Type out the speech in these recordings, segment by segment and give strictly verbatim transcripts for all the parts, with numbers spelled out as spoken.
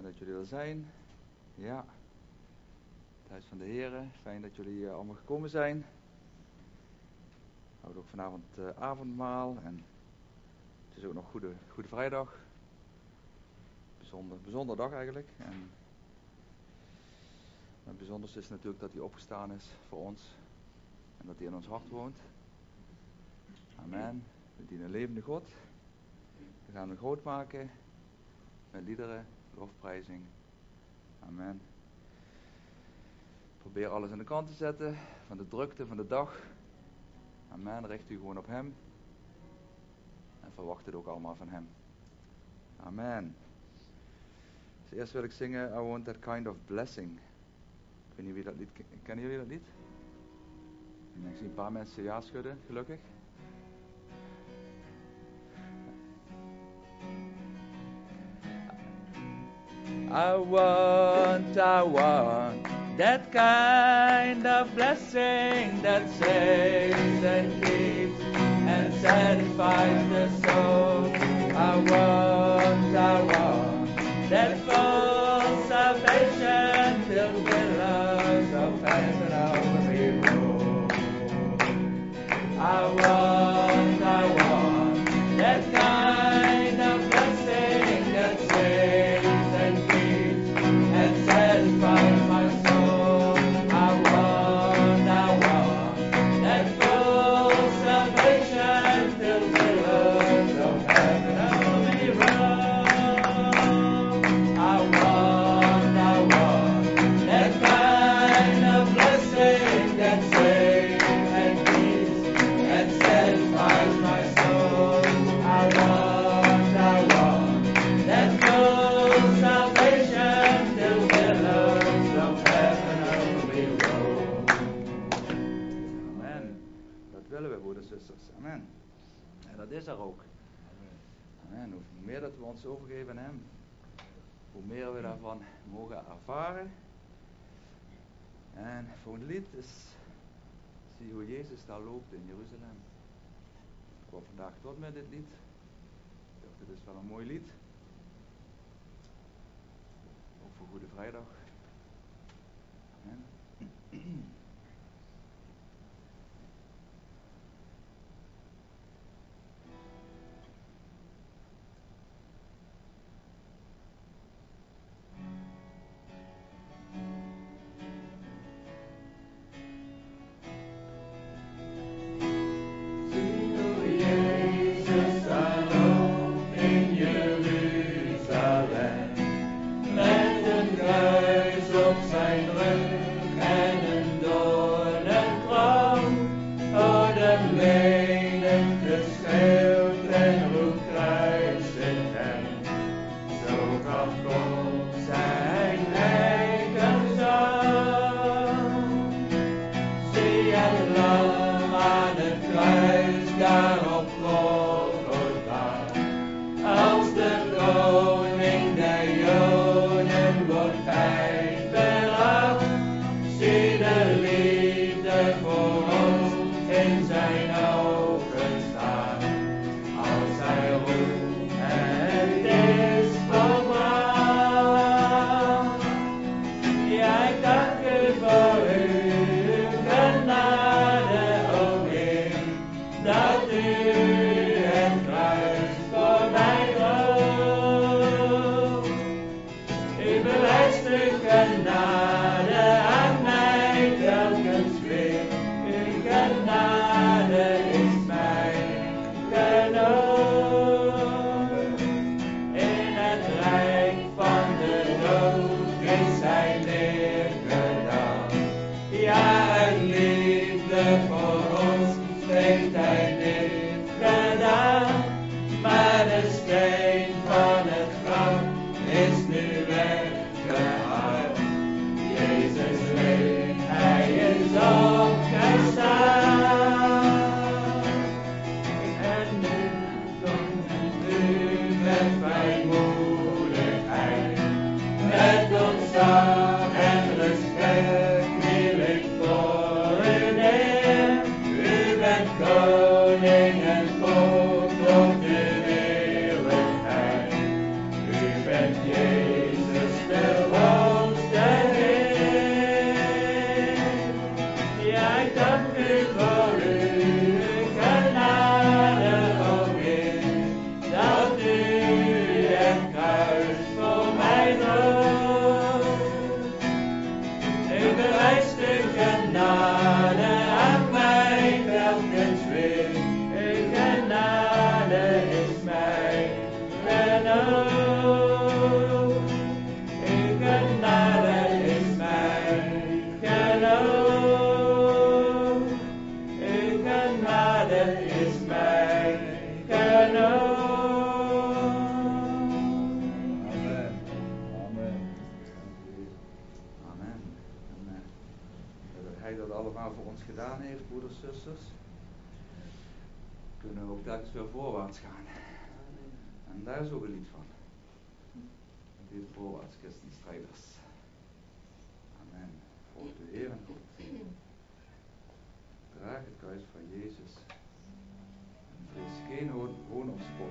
dat jullie er zijn. Ja, het huis van de Heren. Fijn dat jullie uh, allemaal gekomen zijn. We houden ook vanavond uh, avondmaal en het is ook nog Goede, Goede Vrijdag. Bijzonder, bijzonder dag eigenlijk. En het bijzonderste is natuurlijk dat hij opgestaan is voor ons en dat hij in ons hart woont. Amen. We dienen een levende God. We gaan hem groot maken met liederen, lofprijzing. Amen. Probeer alles aan de kant te zetten van de drukte van de dag. Amen. Richt u gewoon op hem. En verwacht het ook allemaal van hem. Amen. Dus eerst wil ik zingen I Want That Kind of Blessing. Ik weet niet wie dat lied ken. Kennen jullie dat lied? Ik zie een paar mensen ja schudden, gelukkig. I want, I want that kind of blessing that saves and keeps and satisfies the soul. I want, I want that full salvation till billows of heaven over me roll. I want, I want that kind of blessing that saves and keeps and satisfies my soul. I want, I want that full salvation till billows of heaven over me roll. I want, I want that kind of blessing that saves and keeps and satisfies my soul. I want, I want that full salvation till billows of heaven over me roll. Amen. Dat willen we, broeders en zusters. Amen. En dat is er ook. Amen. Hoe meer dat we ons overgeven aan hem, hoe meer we daarvan mogen ervaren. En voor een lied is, zie hoe Jezus daar loopt in Jeruzalem. Ik kwam vandaag tot met dit lied. Ik dacht, dit is wel een mooi lied. Ook voor Goede Vrijdag. Amen. Koning en God tot de eeuwigheid. U bent Jezus genade is mij genoeg. Amen. Amen. Amen. En uh, dat hij dat allemaal voor ons gedaan heeft, broeders en zusters, kunnen we ook telkens weer voorwaarts gaan. En daar is ook een lied van. Het heet Voorwaarts, Christenstrijders. Amen. Voor de Heer en God. Draag het kruis van Jezus. En vrees geen hoon, hoon of spot.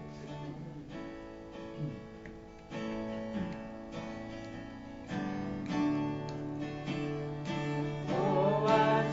Voorwaarts,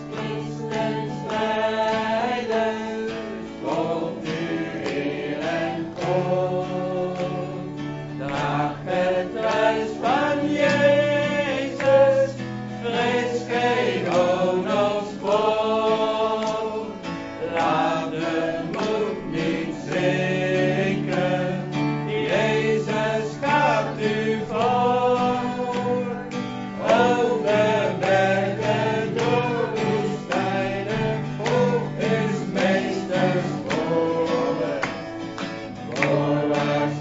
christenstrijders, komt u Heer en God. Draag het kruis van Jezus, vrees geen hoon of spot. Laat de moed niet zinken, Jezus gaat u voor. Over bergen, door woestijnen, hoog is meesters sporen. Voorwaarts,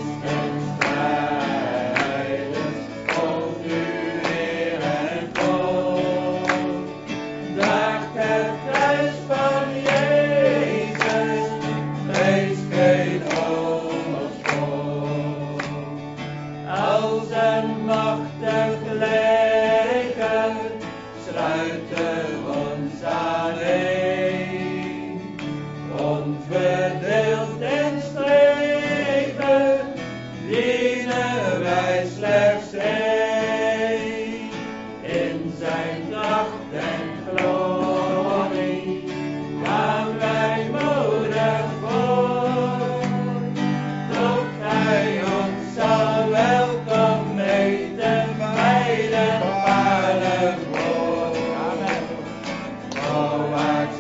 christenstrijders, komt u Heer en God. Draag het kruis van Jezus, vrees geen hoon of spot. Als een machtig leger sluiten ons aaneen, onverdeeld in streven, dienen wij slechts één. In zijn kracht en glorie gaan wij moedig voor. Tot hij ons zal welkom heten bij de paardenwoord. Amen. Voorwaarts,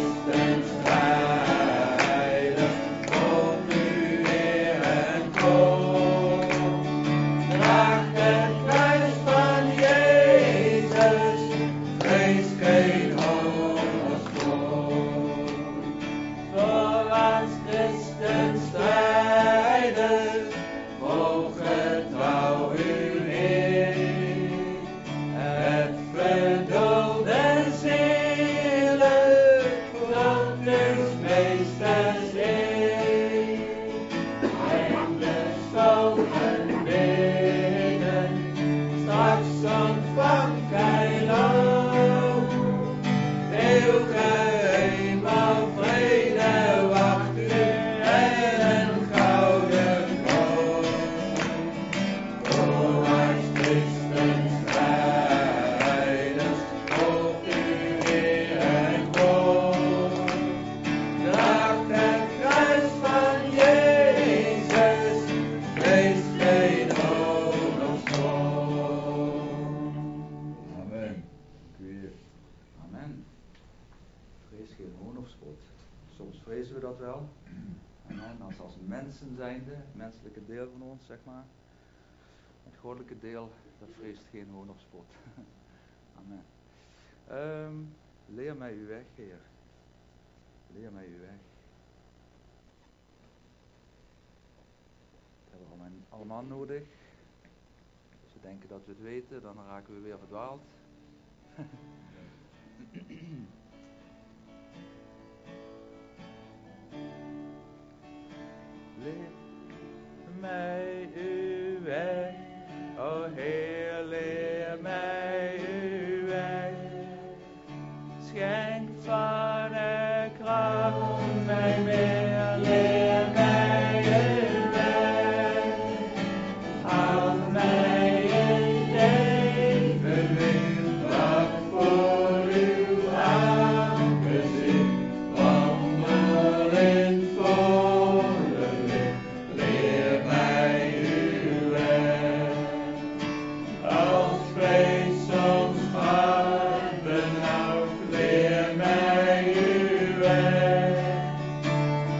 christenstrijders, komt u Heer en God. Draag het kruis van Jezus, vrees geen hoon of spot. Voorwaarts, christenstrijders, mogen trouw u Heer. Het verdolde zielen, tot dus meesters eer. Eindeloos bidden, straks ontvangt gij lof. Eeuwige hemel, vrede wacht u en een gouden kroon. Voorwaarts, christenstrijders, komt u Heer en God. Draag het kruis van Jezus, vrees geen hoon of spot. Amen. Dank u, Heer. Amen. Vrees geen hoon of spot. Soms vrezen we dat wel. Amen. Als, als mensen zijnde, het menselijke deel van ons, zeg maar. Het goddelijke deel, dat vreest geen hoon of spot. Amen. Ehm, leer mij uw weg, Heer. Leer mij uw weg. Dat hebben we allemaal- allemaal nodig. Als we denken dat we het weten, dan raken we weer verdwaald. Leer mij uw weg, o Heer, leer mij uw weg. Schenk van de kracht mij meer, leer mij uw weg. Houd mij in leven weer, wat voor uw aangezicht, wandel in volle licht, leer mij uw weg. Als vrees ons hart benauwd, leer mij uw weg.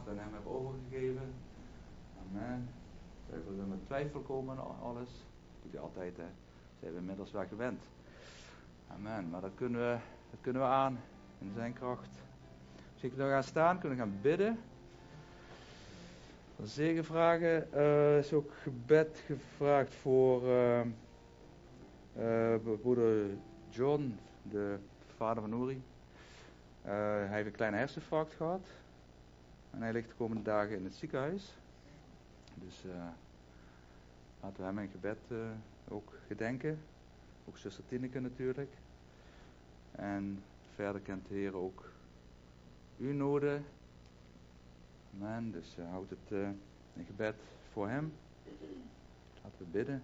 we aan hem hebben overgegeven. Amen. Wij willen met twijfel komen en alles. Dat doet hij altijd, hè. Dat zijn we inmiddels wel gewend. Amen. Maar dat kunnen we, dat kunnen we aan in zijn kracht. Als ik nog gaan staan, kunnen we gaan bidden. Zegen vragen. Er uh, is ook gebed gevraagd voor uh, uh, broeder John, de vader van Uri. Uh, hij heeft een kleine herseninfarct gehad. En hij ligt de komende dagen in het ziekenhuis. Dus uh, laten we hem in gebed uh, ook gedenken. Ook zuster Tineke natuurlijk. En verder kent de Heer ook uw noden. Amen. Dus uh, houd het uh, in gebed voor hem. Laten we bidden.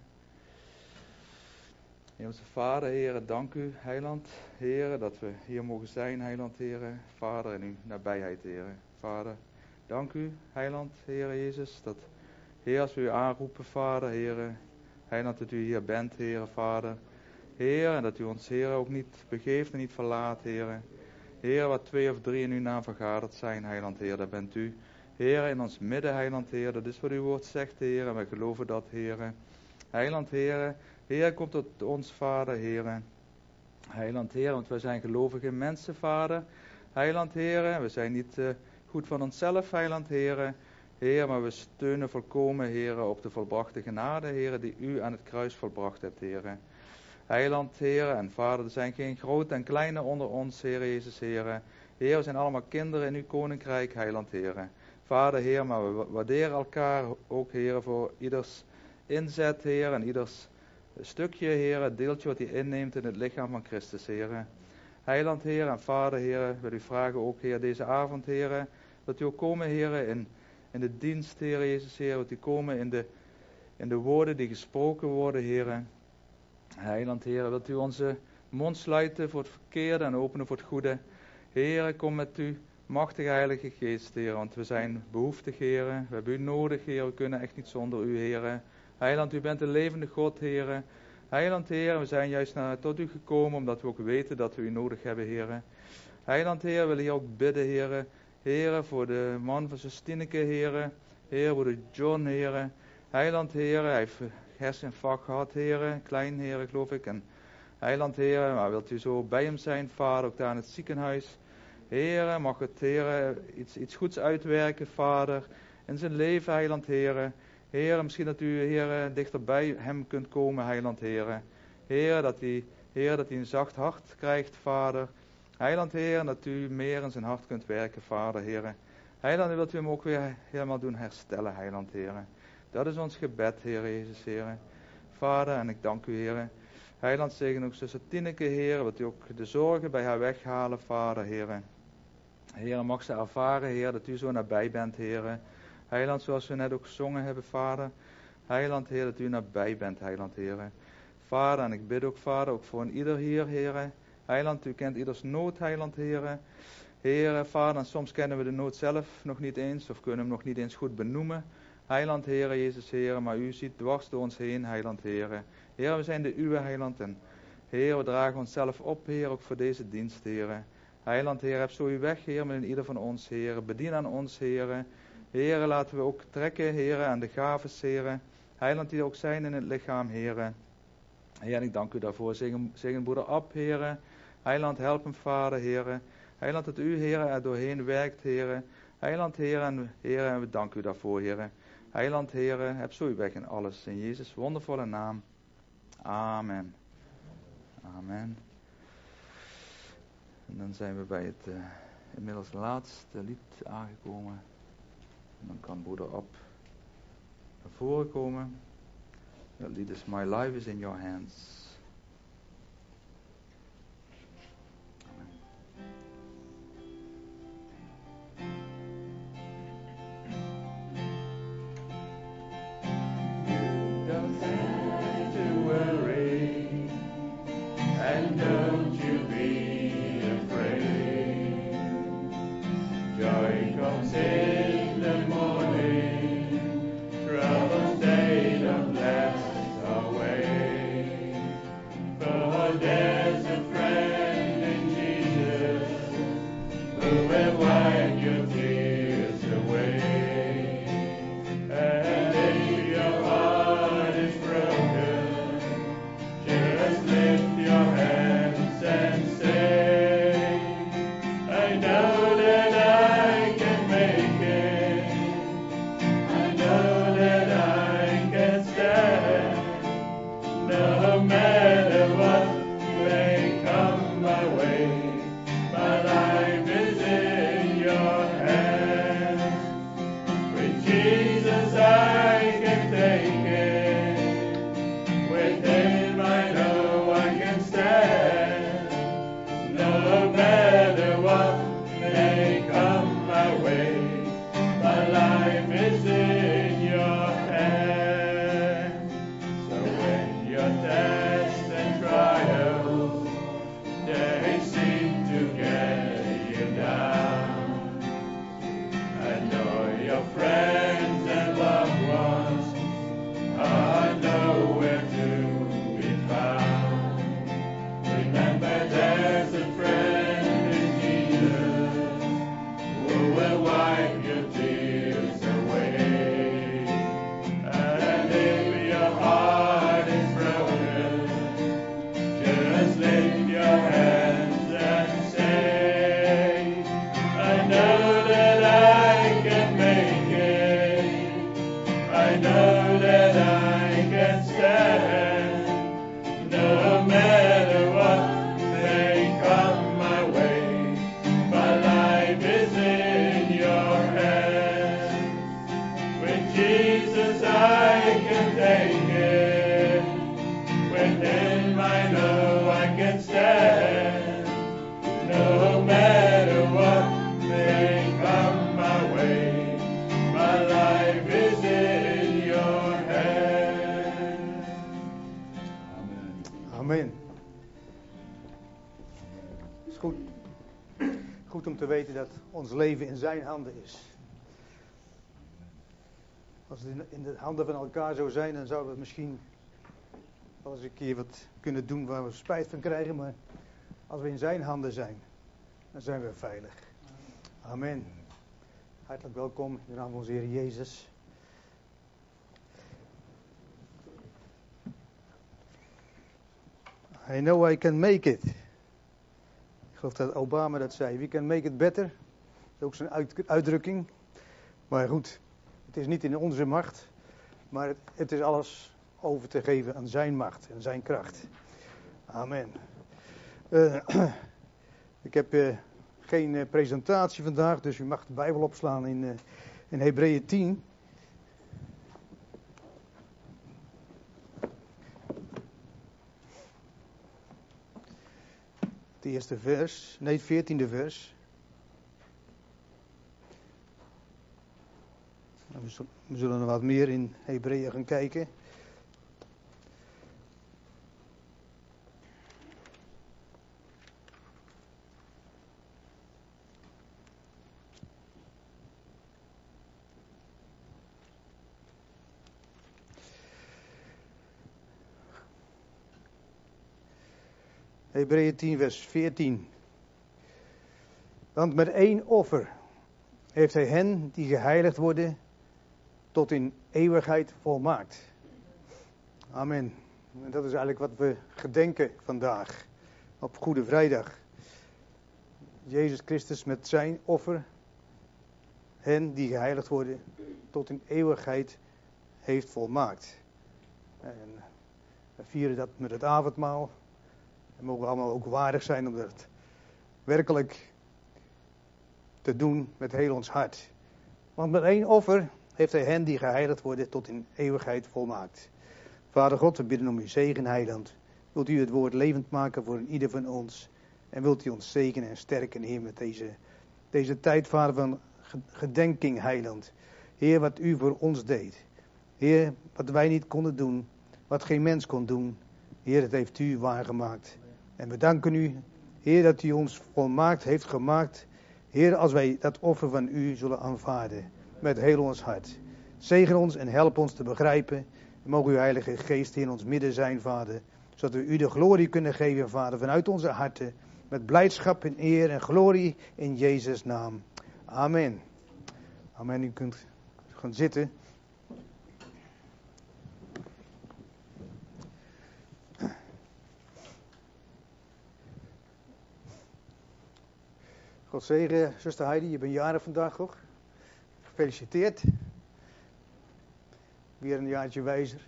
Hemelse Vader, Heere, dank u, Heiland, Heere, dat we hier mogen zijn, Heiland, Heere, Vader, in uw nabijheid, Heere. Vader, dank u, Heiland, Heere Jezus, dat, Heer, als we u aanroepen, Vader, Heere, Heiland, dat u hier bent, Heere, Vader, Heer, en dat u ons, Heer, ook niet begeeft en niet verlaat, Heere. Heer, wat twee of drie in uw naam vergaderd zijn, Heiland, Heer, daar bent u. Heer, in ons midden, Heiland, Heer, dat is wat uw woord zegt, Heer, en wij geloven dat, Heer. Heiland, Heer, Heer, komt tot ons, Vader, Heer. Heiland, Heer, want wij zijn gelovige mensen, Vader. Heiland, Heer, we zijn niet uh, goed van onszelf, Heiland, Heer. Heer, maar we steunen volkomen, Heer, op de volbrachte genade, Heer, die u aan het kruis volbracht hebt, Heer. Heiland, Heer, en Vader, er zijn geen grote en kleine onder ons, Heer Jezus, Heer. Heer, we zijn allemaal kinderen in uw koninkrijk, Heiland, Heer. Vader, Heer, maar we waarderen elkaar ook, Heer, voor ieders inzet, Heer, en ieders stukje, Heer, het deeltje wat hij inneemt in het lichaam van Christus, Heer. Heiland, Heer, en Vader, Heer, wil u vragen ook, Heer, deze avond, Heer, dat u ook komen, Heer, in, in de dienst, Heer Jezus, Heer, dat u komen in de, in de woorden die gesproken worden, Heer. Heiland, Heer, wilt u onze mond sluiten voor het verkeerde en openen voor het goede. Heer, kom met uw machtige Heilige Geest, Heer, want we zijn behoeftig, Heer. We hebben u nodig, Heer, we kunnen echt niet zonder u, Heer. Heiland, u bent de levende God, Heer. Heiland, Heer, we zijn juist naar, tot u gekomen, omdat we ook weten dat we u nodig hebben, Heer. Heiland, Heer, we willen hier ook bidden, Heer. Heer, voor de man van Sustineke, Heer. Heer, voor de John, Heer. Heiland, Heer, hij heeft herseninfarct gehad, Heer. Klein, Heer, geloof ik. En Heiland, Heer, maar wilt u zo bij hem zijn, Vader, ook daar in het ziekenhuis. Heer, mag het, Heer, iets, iets goeds uitwerken, Vader, in zijn leven, Heiland, Heer. Heer, misschien dat u, Heer, dichter bij hem kunt komen, Heiland, Heer. Heer, dat hij, Heer, dat hij een zacht hart krijgt, Vader. Heiland, Heer, dat u meer in zijn hart kunt werken, Vader, Heer. Heiland, wilt u hem ook weer helemaal doen herstellen, Heiland, Heer. Dat is ons gebed, Heer Jezus, Heer. Vader, en ik dank u, Heer. Heiland, zegen ook zuster Tineke, Heer, wilt u ook de zorgen bij haar weghalen, Vader, Heer. Heer, mag ze ervaren, Heer, dat u zo nabij bent, Heer. Heiland, zoals we net ook gezongen hebben, Vader. Heiland, Heer, dat u nabij bent, Heiland, Heer. Vader, en ik bid ook, Vader, ook voor een ieder hier, Heer. Heiland, u kent ieders nood, Heiland, Heer. Heer, Vader, en soms kennen we de nood zelf nog niet eens, of kunnen hem nog niet eens goed benoemen. Heiland, Heer, Jezus, Heer, maar u ziet dwars door ons heen, Heiland, Heer. Heer, we zijn de uwe, Heiland, en Heer, we dragen onszelf op, Heer, ook voor deze dienst, Heer. Heiland, Heer, heb zo uw weg, Heer, met in ieder van ons, Heer. Bedien aan ons, Heer. Heer, laten we ook trekken, Heer, aan de gaves, Heer. Heiland, die er ook zijn in het lichaam, Heer. Heer, ik dank u daarvoor. Zegen, zegen broeder Ab, Heer. Heiland, help hem, Vader, Heer. Heiland, dat u, Heer, er doorheen werkt, Heer. Heiland, Heer, en Heer, en we danken u daarvoor, Heer. Heiland, Heer, heb zo uw weg in alles. In Jezus' wondervolle naam. Amen. Amen. En dan zijn we bij het uh, inmiddels laatste lied aangekomen. En dan kan broeder Ab naar voren komen. Dat lied is My Life is in Your Hands. Amen. Het is goed, goed om te weten dat ons leven in zijn handen is. Als het in de handen van elkaar zou zijn, dan zouden we misschien wel eens een keer wat kunnen doen waar we spijt van krijgen. Maar als we in zijn handen zijn, dan zijn we veilig. Amen. Hartelijk welkom in de naam van onze Heer Jezus. I know I can make it. Ik geloof dat Obama dat zei. We can make it better. Dat is ook zijn uit, uitdrukking. Maar goed, het is niet in onze macht. Maar het, het is alles over te geven aan zijn macht en zijn kracht. Amen. Uh, ik heb uh, geen uh, presentatie vandaag, dus u mag de Bijbel opslaan in, uh, in Hebreeën tien. Het eerste vers, nee het veertiende vers. We zullen, we zullen er wat meer in Hebreeën gaan kijken. Hebreeën tien vers veertien. Want met één offer heeft hij hen die geheiligd worden tot in eeuwigheid volmaakt. Amen. En dat is eigenlijk wat we gedenken vandaag op Goede Vrijdag. Jezus Christus met zijn offer hen die geheiligd worden tot in eeuwigheid heeft volmaakt. En we vieren dat met het avondmaal. En mogen we allemaal ook waardig zijn om dat werkelijk te doen met heel ons hart. Want met één offer heeft hij hen die geheiligd worden tot in eeuwigheid volmaakt. Vader God, we bidden om uw zegen, heiland. Wilt u het woord levend maken voor ieder van ons. En wilt u ons zegenen en sterken, Heer, met deze, deze tijd, Vader, van gedenking, heiland. Heer, wat u voor ons deed. Heer, wat wij niet konden doen, wat geen mens kon doen. Heer, dat heeft u waargemaakt. En we danken u, Heer, dat u ons volmaakt heeft gemaakt. Heer, als wij dat offer van u zullen aanvaarden. Met heel ons hart. Zegen ons en help ons te begrijpen. En mogen uw Heilige Geest in ons midden zijn, Vader. Zodat we u de glorie kunnen geven, Vader, vanuit onze harten. Met blijdschap en eer en glorie in Jezus' naam. Amen. Amen. U kunt gaan zitten. God zegen, zuster Heidi, je bent jarig vandaag, toch? Gefeliciteerd. Weer een jaartje wijzer.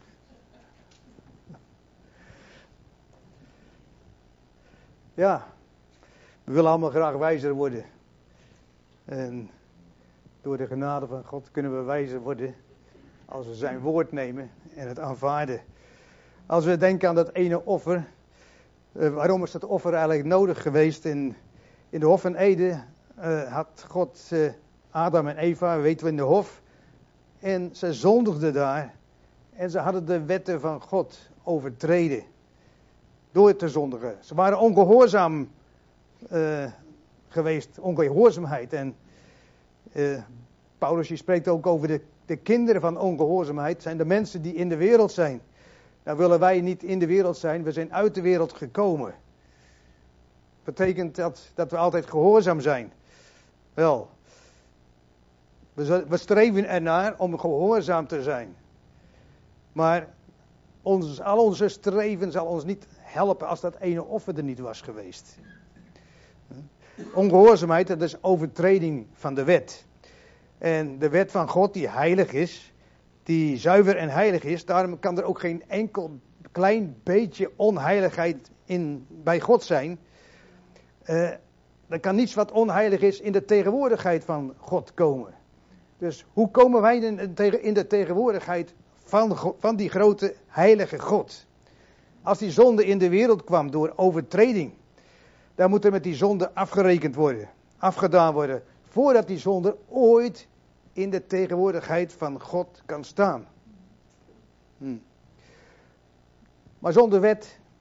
Ja, we willen allemaal graag wijzer worden. En door de genade van God kunnen we wijzer worden als we zijn woord nemen en het aanvaarden. Als we denken aan dat ene offer, uh, waarom is dat offer eigenlijk nodig geweest? In, in de Hof van Eden uh, had God uh, Adam en Eva, weten we, in de hof. En ze zondigden daar. En ze hadden de wetten van God overtreden. Door te zondigen. Ze waren ongehoorzaam uh, geweest. Ongehoorzaamheid. En uh, Paulus die spreekt ook over de, de kinderen van ongehoorzaamheid. Zijn de mensen die in de wereld zijn. Nou willen wij niet in de wereld zijn. We zijn uit de wereld gekomen. Betekent dat dat we altijd gehoorzaam zijn. Wel. We, we streven ernaar om gehoorzaam te zijn. Maar ons, al onze streven zal ons niet helpen als dat ene offer er niet was geweest. Ongehoorzaamheid, dat is overtreding van de wet. En de wet van God die heilig is, die zuiver en heilig is, daarom kan er ook geen enkel klein beetje onheiligheid in, bij God zijn. Uh, er kan niets wat onheilig is in de tegenwoordigheid van God komen. Dus hoe komen wij in de tegenwoordigheid van, van die grote heilige God? Als die zonde in de wereld kwam door overtreding, dan moet er met die zonde afgerekend worden, afgedaan worden, voordat die zonde ooit in de tegenwoordigheid van God kan staan. Hm. Maar zonder wet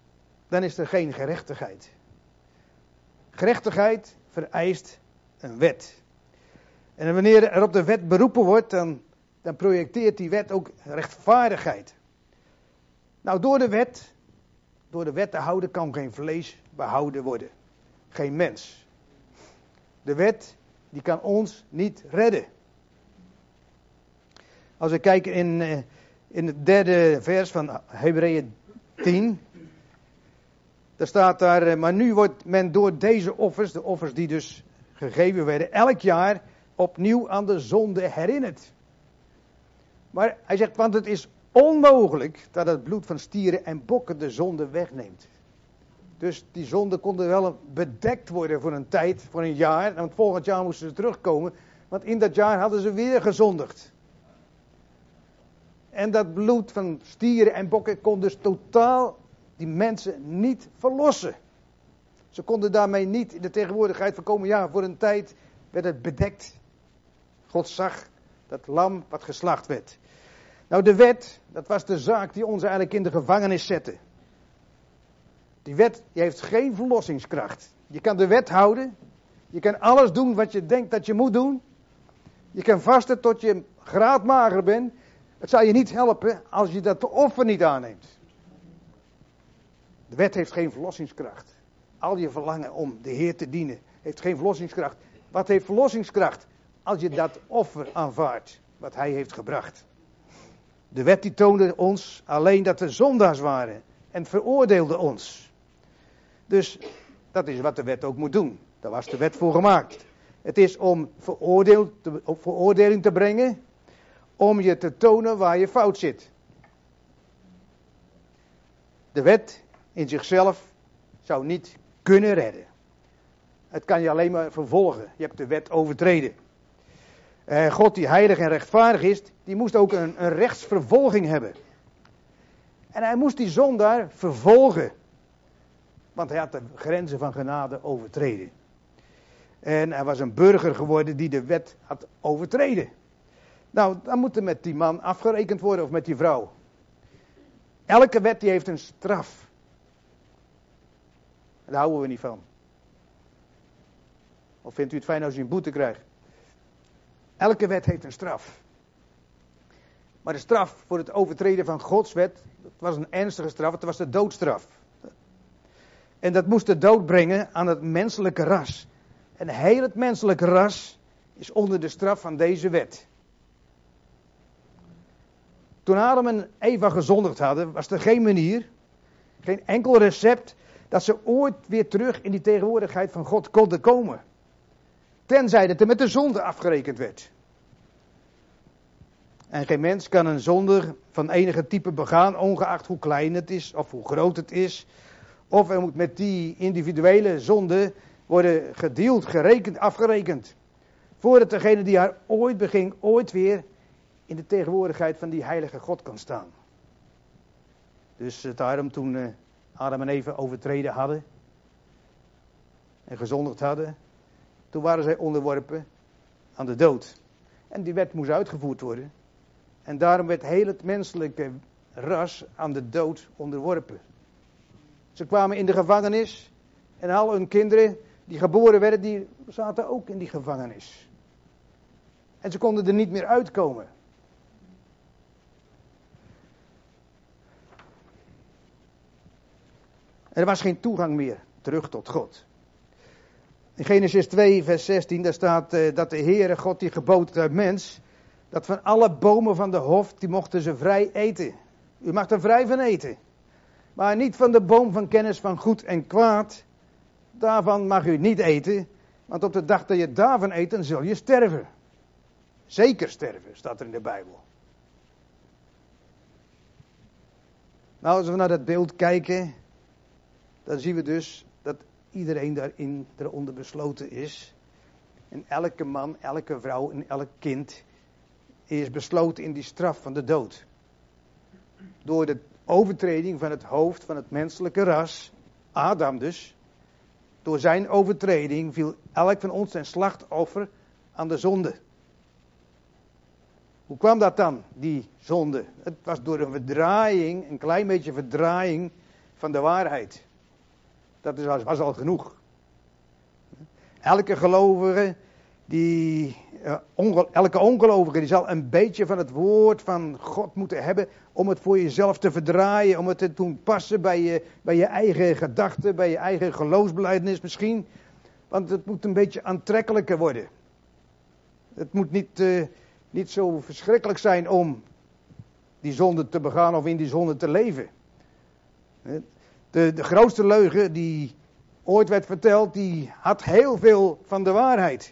dan is er geen gerechtigheid. Gerechtigheid vereist een wet. En wanneer er op de wet beroepen wordt, dan, dan projecteert die wet ook rechtvaardigheid. Nou, door de wet, door de wet te houden, kan geen vlees behouden worden. Geen mens. De wet, die kan ons niet redden. Als we kijken in, in het derde vers van Hebreeën tien. Daar staat daar, maar nu wordt men door deze offers, de offers die dus gegeven werden, elk jaar opnieuw aan de zonde herinnerd. Maar hij zegt, want het is onmogelijk dat het bloed van stieren en bokken de zonde wegneemt. Dus die zonde konden wel bedekt worden voor een tijd, voor een jaar. En volgend jaar moesten ze terugkomen, want in dat jaar hadden ze weer gezondigd. En dat bloed van stieren en bokken kon dus totaal die mensen niet verlossen. Ze konden daarmee niet in de tegenwoordigheid van komend jaar, voor een tijd werd het bedekt. God zag dat lam wat geslacht werd. Nou, de wet, dat was de zaak die ons eigenlijk in de gevangenis zette. Die wet, die heeft geen verlossingskracht. Je kan de wet houden. Je kan alles doen wat je denkt dat je moet doen. Je kan vasten tot je graadmager bent. Het zal je niet helpen als je dat offer niet aanneemt. De wet heeft geen verlossingskracht. Al je verlangen om de Heer te dienen heeft geen verlossingskracht. Wat heeft verlossingskracht? Als je dat offer aanvaardt wat Hij heeft gebracht. De wet die toonde ons alleen dat we zondaars waren en veroordeelde ons. Dus dat is wat de wet ook moet doen. Daar was de wet voor gemaakt. Het is om veroordeel, te, op veroordeling te brengen, om je te tonen waar je fout zit. De wet in zichzelf zou niet kunnen redden. Het kan je alleen maar vervolgen. Je hebt de wet overtreden. Uh, God die heilig en rechtvaardig is, die moest ook een, een rechtsvervolging hebben. En hij moest die zondaar vervolgen. Want hij had de grenzen van genade overtreden. En hij was een burger geworden die de wet had overtreden. Nou, dan moet er met die man afgerekend worden of met die vrouw. Elke wet die heeft een straf. En daar houden we niet van. Of vindt u het fijn als u een boete krijgt? Elke wet heeft een straf. Maar de straf voor het overtreden van Gods wet, dat was een ernstige straf, het was de doodstraf. En dat moest de dood brengen aan het menselijke ras. En heel het menselijke ras is onder de straf van deze wet. Toen Adam en Eva gezondigd hadden, was er geen manier, geen enkel recept, dat ze ooit weer terug in die tegenwoordigheid van God konden komen. Tenzij dat er met de zonde afgerekend werd. En geen mens kan een zonde van enige type begaan, ongeacht hoe klein het is of hoe groot het is. Of er moet met die individuele zonde worden gedeeld, gerekend, afgerekend. Voordat degene die haar ooit beging, ooit weer in de tegenwoordigheid van die heilige God kan staan. Dus daarom toen uh, Adam en Eva overtreden hadden en gezondigd hadden, toen waren zij onderworpen aan de dood. En die wet moest uitgevoerd worden. En daarom werd heel het menselijke ras aan de dood onderworpen. Ze kwamen in de gevangenis en al hun kinderen die geboren werden, die zaten ook in die gevangenis. En ze konden er niet meer uitkomen. Er was geen toegang meer terug tot God. In Genesis twee vers zestien, daar staat uh, dat de Heere God die gebood het uit mens, dat van alle bomen van de hof, die mochten ze vrij eten. U mag er vrij van eten. Maar niet van de boom van kennis van goed en kwaad. Daarvan mag u niet eten, want op de dag dat je daarvan eet, dan zul je sterven. Zeker sterven, staat er in de Bijbel. Nou, als we naar dat beeld kijken, dan zien we dus dat iedereen daarin eronder besloten is. En elke man, elke vrouw en elk kind is besloten in die straf van de dood. Door de overtreding van het hoofd van het menselijke ras, Adam dus. Door zijn overtreding viel elk van ons zijn slachtoffer aan de zonde. Hoe kwam dat dan, die zonde? Het was door een verdraaiing, een klein beetje verdraaiing van de waarheid. Dat is, was al genoeg. Elke gelovige, die, uh, onge, elke ongelovige, die zal een beetje van het woord van God moeten hebben om het voor jezelf te verdraaien, om het te doen passen bij je, bij je eigen gedachten, bij je eigen geloofsbelijdenis misschien. Want het moet een beetje aantrekkelijker worden. Het moet niet, uh, niet zo verschrikkelijk zijn om die zonde te begaan of in die zonde te leven. De, de grootste leugen die ooit werd verteld, die had heel veel van de waarheid.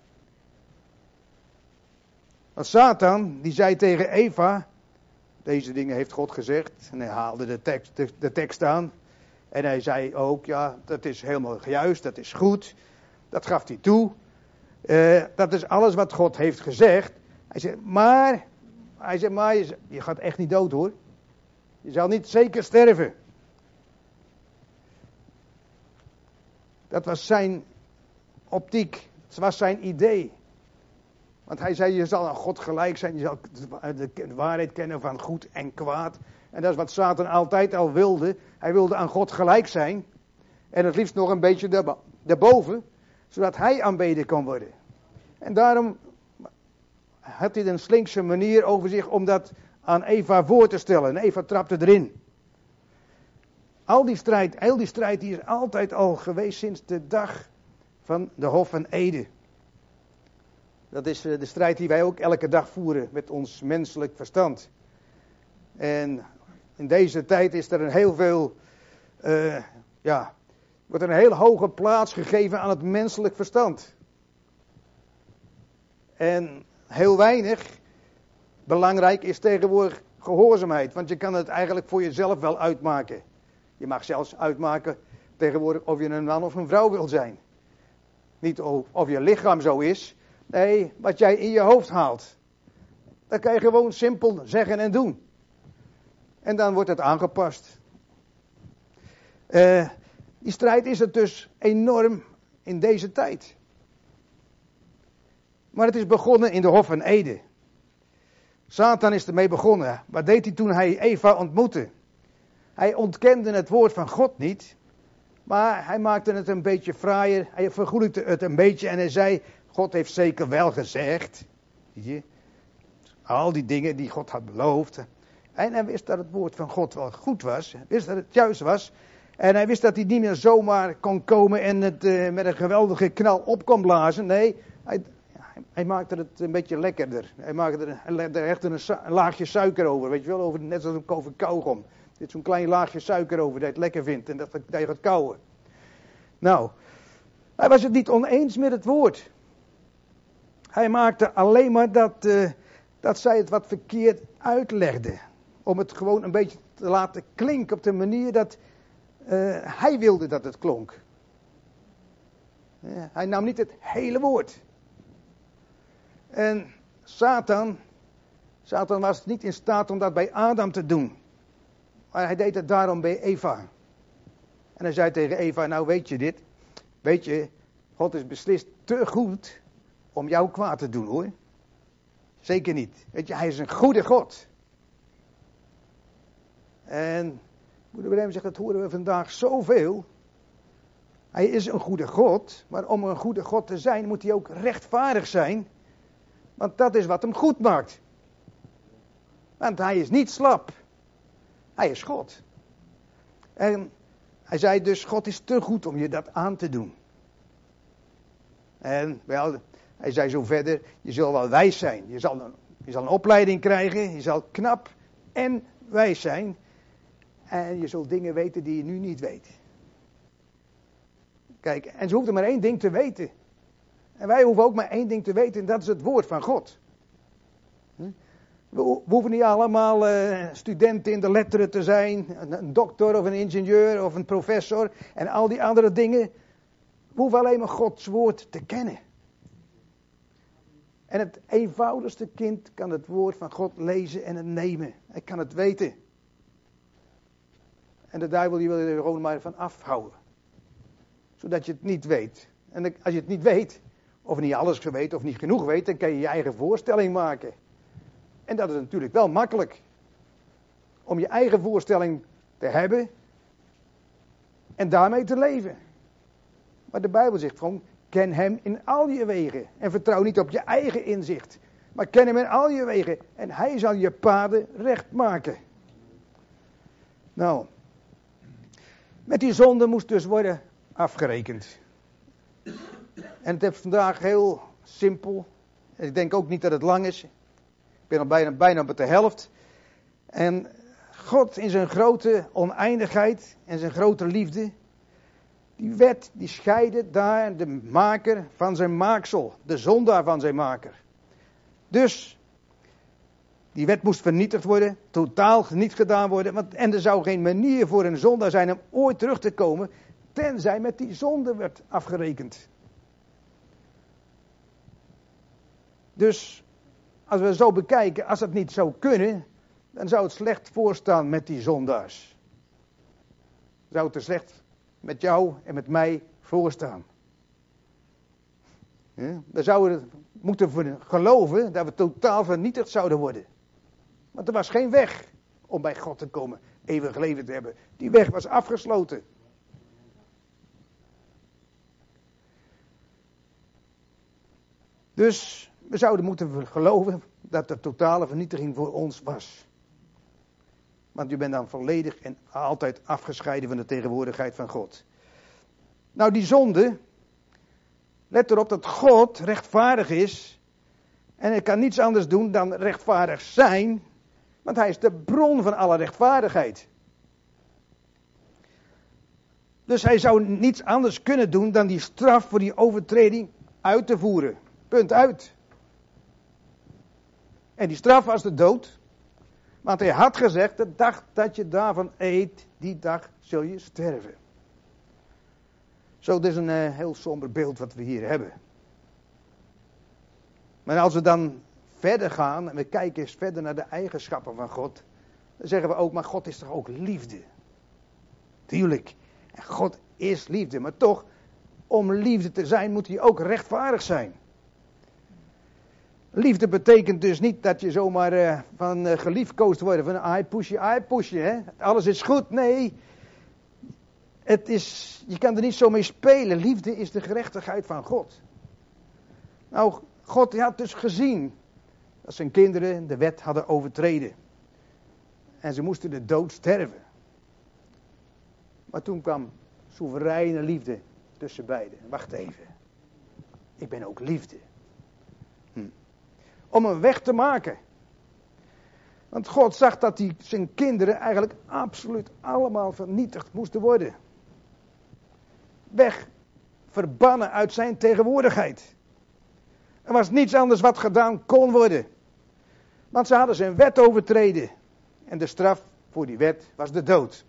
Want Satan, die zei tegen Eva, deze dingen heeft God gezegd, en hij haalde de tekst, de, de tekst aan. En hij zei ook, ja, dat is helemaal juist, dat is goed, dat gaf hij toe. Uh, dat is alles wat God heeft gezegd. Hij zei, maar, hij zei, maar je, je gaat echt niet dood hoor. Je zal niet zeker sterven. Dat was zijn optiek, het was zijn idee. Want hij zei, je zal aan God gelijk zijn, je zal de waarheid kennen van goed en kwaad. En dat is wat Satan altijd al wilde. Hij wilde aan God gelijk zijn. En het liefst nog een beetje daarboven, zodat hij aanbeden kon worden. En daarom had hij een slinkse manier over zich om dat aan Eva voor te stellen. En Eva trapte erin. Al die strijd, heel die strijd die is altijd al geweest sinds de dag van de Hof van Eden. Dat is de strijd die wij ook elke dag voeren met ons menselijk verstand. En in deze tijd is er een heel veel, uh, ja, wordt er een heel hoge plaats gegeven aan het menselijk verstand. En heel weinig belangrijk is tegenwoordig gehoorzaamheid, want je kan het eigenlijk voor jezelf wel uitmaken. Je mag zelfs uitmaken tegenwoordig of je een man of een vrouw wil zijn. Niet of, of je lichaam zo is. Nee, wat jij in je hoofd haalt. Dat kan je gewoon simpel zeggen en doen. En dan wordt het aangepast. Uh, die strijd is er dus enorm in deze tijd. Maar het is begonnen in de Hof van Eden. Satan is ermee begonnen. Wat deed hij toen hij Eva ontmoette? Hij ontkende het woord van God niet. Maar hij maakte het een beetje fraaier. Hij vergoelijkte het een beetje en hij zei, God heeft zeker wel gezegd. Zie je? Al die dingen die God had beloofd. En hij wist dat het woord van God wel goed was. Hij wist dat het juist was. En hij wist dat hij niet meer zomaar kon komen en het uh, met een geweldige knal op kon blazen. Nee, hij, hij maakte het een beetje lekkerder. Hij maakte er, hij legde er echt een, een laagje suiker over. Weet je wel, over, net zoals over kauwgom. Er zit zo'n klein laagje suiker over dat je het lekker vindt en dat, dat je gaat kauwen. Nou, hij was het niet oneens met het woord. Hij maakte alleen maar dat, uh, dat zij het wat verkeerd uitlegde. Om het gewoon een beetje te laten klinken op de manier dat uh, hij wilde dat het klonk. Ja, hij nam niet het hele woord. En Satan, Satan was niet in staat om dat bij Adam te doen. Maar hij deed het daarom bij Eva. En hij zei tegen Eva, nou weet je dit, weet je, God is beslist te goed om jou kwaad te doen hoor. Zeker niet. Weet je, hij is een goede God. En moeder Breem zegt, dat horen we vandaag zoveel. Hij is een goede God, maar om een goede God te zijn moet hij ook rechtvaardig zijn. Want dat is wat hem goed maakt. Want hij is niet slap. Hij is God. En hij zei dus, God is te goed om je dat aan te doen. En wel, hij zei zo verder, je zal wel wijs zijn. Je zal een, je zal een opleiding krijgen, je zal knap en wijs zijn. En je zult dingen weten die je nu niet weet. Kijk, en ze hoefden maar één ding te weten. En wij hoeven ook maar één ding te weten, en dat is het woord van God. We hoeven niet allemaal uh, studenten in de letteren te zijn, een, een dokter of een ingenieur of een professor en al die andere dingen. We hoeven alleen maar Gods woord te kennen. En het eenvoudigste kind kan het woord van God lezen en het nemen. Hij kan het weten. En de duivel die wil je er gewoon maar van afhouden. Zodat je het niet weet. En als je het niet weet, of niet alles weet of niet genoeg weet, dan kan je je eigen voorstelling maken. En dat is natuurlijk wel makkelijk. Om je eigen voorstelling te hebben. en daarmee te leven. Maar de Bijbel zegt gewoon, ken hem in al je wegen. En vertrouw niet op je eigen inzicht. Maar ken hem in al je wegen. En hij zal je paden recht maken. Nou, met die zonde moest dus worden afgerekend. En het is vandaag heel simpel. En ik denk ook niet dat het lang is. Ik ben al bijna, bijna op de helft. En God in zijn grote oneindigheid en zijn grote liefde, die wet, die scheidde daar de maker van zijn maaksel, de zondaar van zijn maker. Dus, die wet moest vernietigd worden, totaal niet gedaan worden, want, en er zou geen manier voor een zondaar zijn om ooit terug te komen, tenzij met die zonde werd afgerekend. Dus, als we zo bekijken, als dat niet zou kunnen, dan zou het slecht voorstaan met die zondaars. Zou het er slecht met jou en met mij voorstaan. Ja? Dan zouden we moeten geloven dat we totaal vernietigd zouden worden. Want er was geen weg om bij God te komen, eeuwig leven te hebben. Die weg was afgesloten. Dus we zouden moeten geloven dat er totale vernietiging voor ons was. Want u bent dan volledig en altijd afgescheiden van de tegenwoordigheid van God. Nou, die zonde, let erop dat God rechtvaardig is. En hij kan niets anders doen dan rechtvaardig zijn. Want hij is de bron van alle rechtvaardigheid. Dus hij zou niets anders kunnen doen dan die straf voor die overtreding uit te voeren. Punt uit. En die straf was de dood. Want hij had gezegd, de dag dat je daarvan eet, die dag zul je sterven. Zo, dit is een uh, heel somber beeld wat we hier hebben. Maar als we dan verder gaan en we kijken eens verder naar de eigenschappen van God, dan zeggen we ook, maar God is toch ook liefde? Tuurlijk, en God is liefde, maar toch, om liefde te zijn moet hij ook rechtvaardig zijn. Liefde betekent dus niet dat je zomaar uh, van uh, geliefkoosd wordt, van ai pusje, ai pusje, hè. Alles is goed, nee. Het is, je kan er niet zo mee spelen. Liefde is de gerechtigheid van God. Nou, God had dus gezien dat zijn kinderen de wet hadden overtreden. En ze moesten de dood sterven. Maar toen kwam soevereine liefde tussen beiden. Wacht even. Ik ben ook liefde. Hm. Om een weg te maken. Want God zag dat die, zijn kinderen eigenlijk absoluut allemaal vernietigd moesten worden. Weg, verbannen uit zijn tegenwoordigheid. Er was niets anders wat gedaan kon worden. Want ze hadden zijn wet overtreden. En de straf voor die wet was de dood.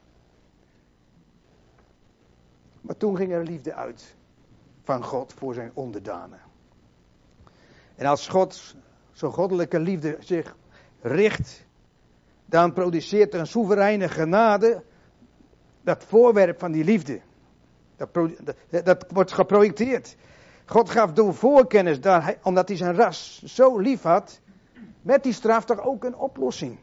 Maar toen ging er liefde uit van God voor zijn onderdanen. En als God, zo'n goddelijke liefde zich richt, dan produceert een soevereine genade dat voorwerp van die liefde. Dat, pro, dat, dat wordt geprojecteerd. God gaf door voorkennis, daar hij, omdat hij zijn ras zo lief had, met die straf toch ook een oplossing.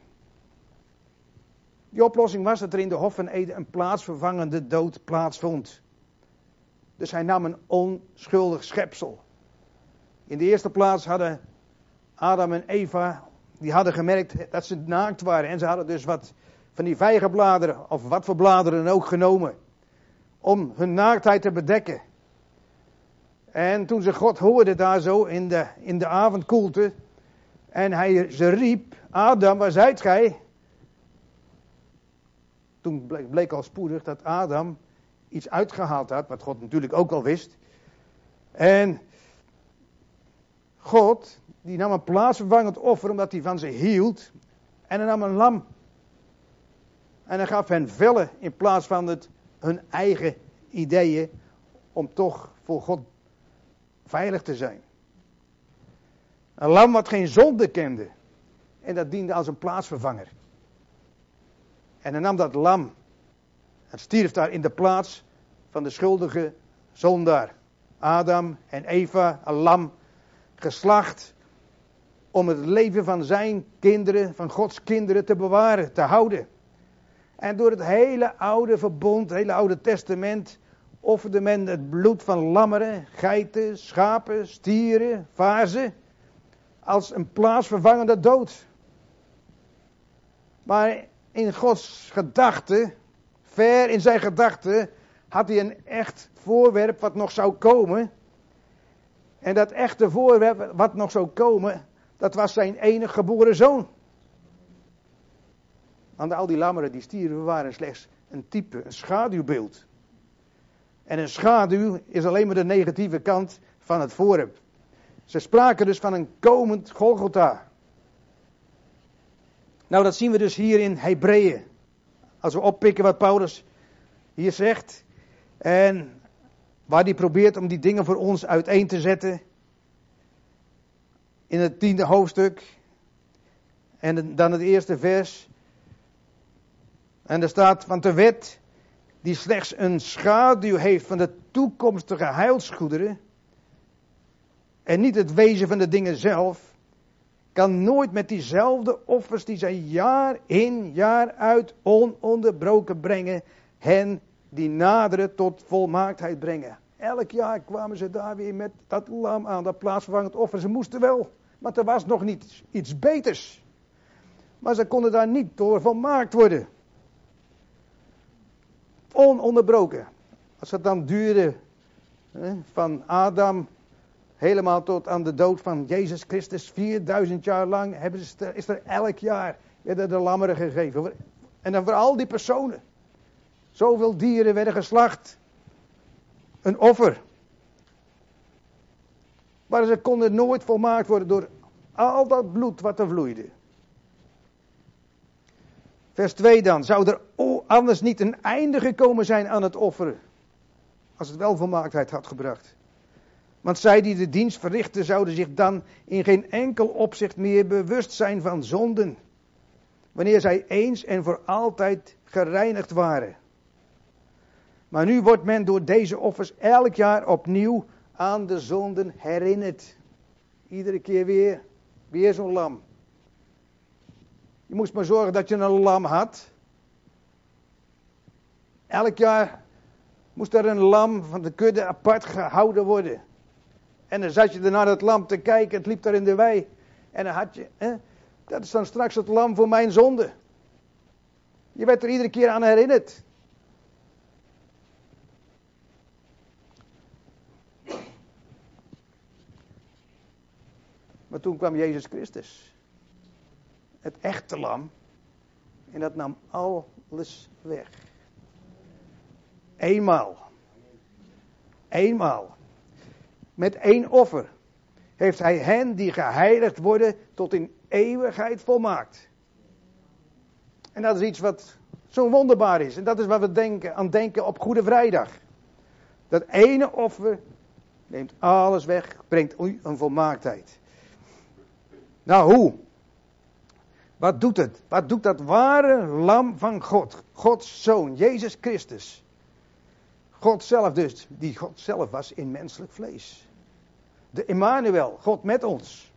Die oplossing was dat er in de Hof van Eden een plaatsvervangende dood plaatsvond. Dus hij nam een onschuldig schepsel. In de eerste plaats hadden Adam en Eva, die hadden gemerkt dat ze naakt waren. En ze hadden dus wat van die vijgenbladeren, of wat voor bladeren ook genomen, om hun naaktheid te bedekken. En toen ze God hoorden daar zo in de, in de avondkoelte, en hij ze riep, Adam, waar zijt gij? Toen bleek, bleek al spoedig dat Adam iets uitgehaald had, wat God natuurlijk ook al wist. En God, die nam een plaatsvervangend offer, omdat hij van ze hield. En hij nam een lam. En hij gaf hen vellen in plaats van het, hun eigen ideeën, om toch voor God veilig te zijn. Een lam wat geen zonde kende. En dat diende als een plaatsvervanger. En hij nam dat lam en stierf daar in de plaats van de schuldige zondaar. Adam en Eva, een lam, geslacht om het leven van zijn kinderen, van Gods kinderen te bewaren, te houden. En door het hele oude verbond, het hele oude testament, offerde men het bloed van lammeren, geiten, schapen, stieren, vazen, als een plaatsvervangende dood. Maar in Gods gedachte, ver in zijn gedachte, had hij een echt voorwerp wat nog zou komen. En dat echte voorwerp wat nog zou komen, dat was zijn enige geboren zoon. Want al die lammeren, die stieren, waren slechts een type, een schaduwbeeld. En een schaduw is alleen maar de negatieve kant van het voorwerp. Ze spraken dus van een komend Golgotha. Nou, dat zien we dus hier in Hebreeën. Als we oppikken wat Paulus hier zegt. En waar hij probeert om die dingen voor ons uiteen te zetten. In het tiende hoofdstuk. En dan het eerste vers. En er staat van de wet die slechts een schaduw heeft van de toekomstige heilsgoederen. En niet het wezen van de dingen zelf. Kan nooit met diezelfde offers die zij jaar in jaar uit ononderbroken brengen. Hen die naderen tot volmaaktheid brengen. Elk jaar kwamen ze daar weer met dat lam aan, dat plaatsvervangend offer. Ze moesten wel, want er was nog niet iets beters. Maar ze konden daar niet door volmaakt worden. Ononderbroken. Als het dan duurde, hè, van Adam helemaal tot aan de dood van Jezus Christus, vierduizend jaar lang, hebben ze, is er elk jaar werden de lammeren gegeven. En dan voor al die personen. Zoveel dieren werden geslacht. Een offer. Maar ze konden nooit volmaakt worden door al dat bloed wat er vloeide. Vers twee dan. Zou er anders niet een einde gekomen zijn aan het offer, als het wel volmaaktheid had gebracht? Want zij die de dienst verrichten, zouden zich dan in geen enkel opzicht meer bewust zijn van zonden, wanneer zij eens en voor altijd gereinigd waren. Maar nu wordt men door deze offers elk jaar opnieuw aan de zonden herinnerd. Iedere keer weer, weer zo'n lam. Je moest maar zorgen dat je een lam had. Elk jaar moest er een lam van de kudde apart gehouden worden. En dan zat je er naar dat lam te kijken, het liep daar in de wei. En dan had je, hè, dat is dan straks het lam voor mijn zonde. Je werd er iedere keer aan herinnerd. Maar toen kwam Jezus Christus. Het echte lam. En dat nam alles weg. Eenmaal. Eenmaal. Met één offer. Heeft hij hen die geheiligd worden tot in eeuwigheid volmaakt. En dat is iets wat zo wonderbaar is. En dat is wat we denken, aan denken op Goede Vrijdag. Dat ene offer neemt alles weg. Brengt u een volmaaktheid. Nou, hoe? Wat doet het? Wat doet dat ware lam van God? Gods Zoon, Jezus Christus. God zelf dus, die God zelf was in menselijk vlees. De Emmanuel, God met ons.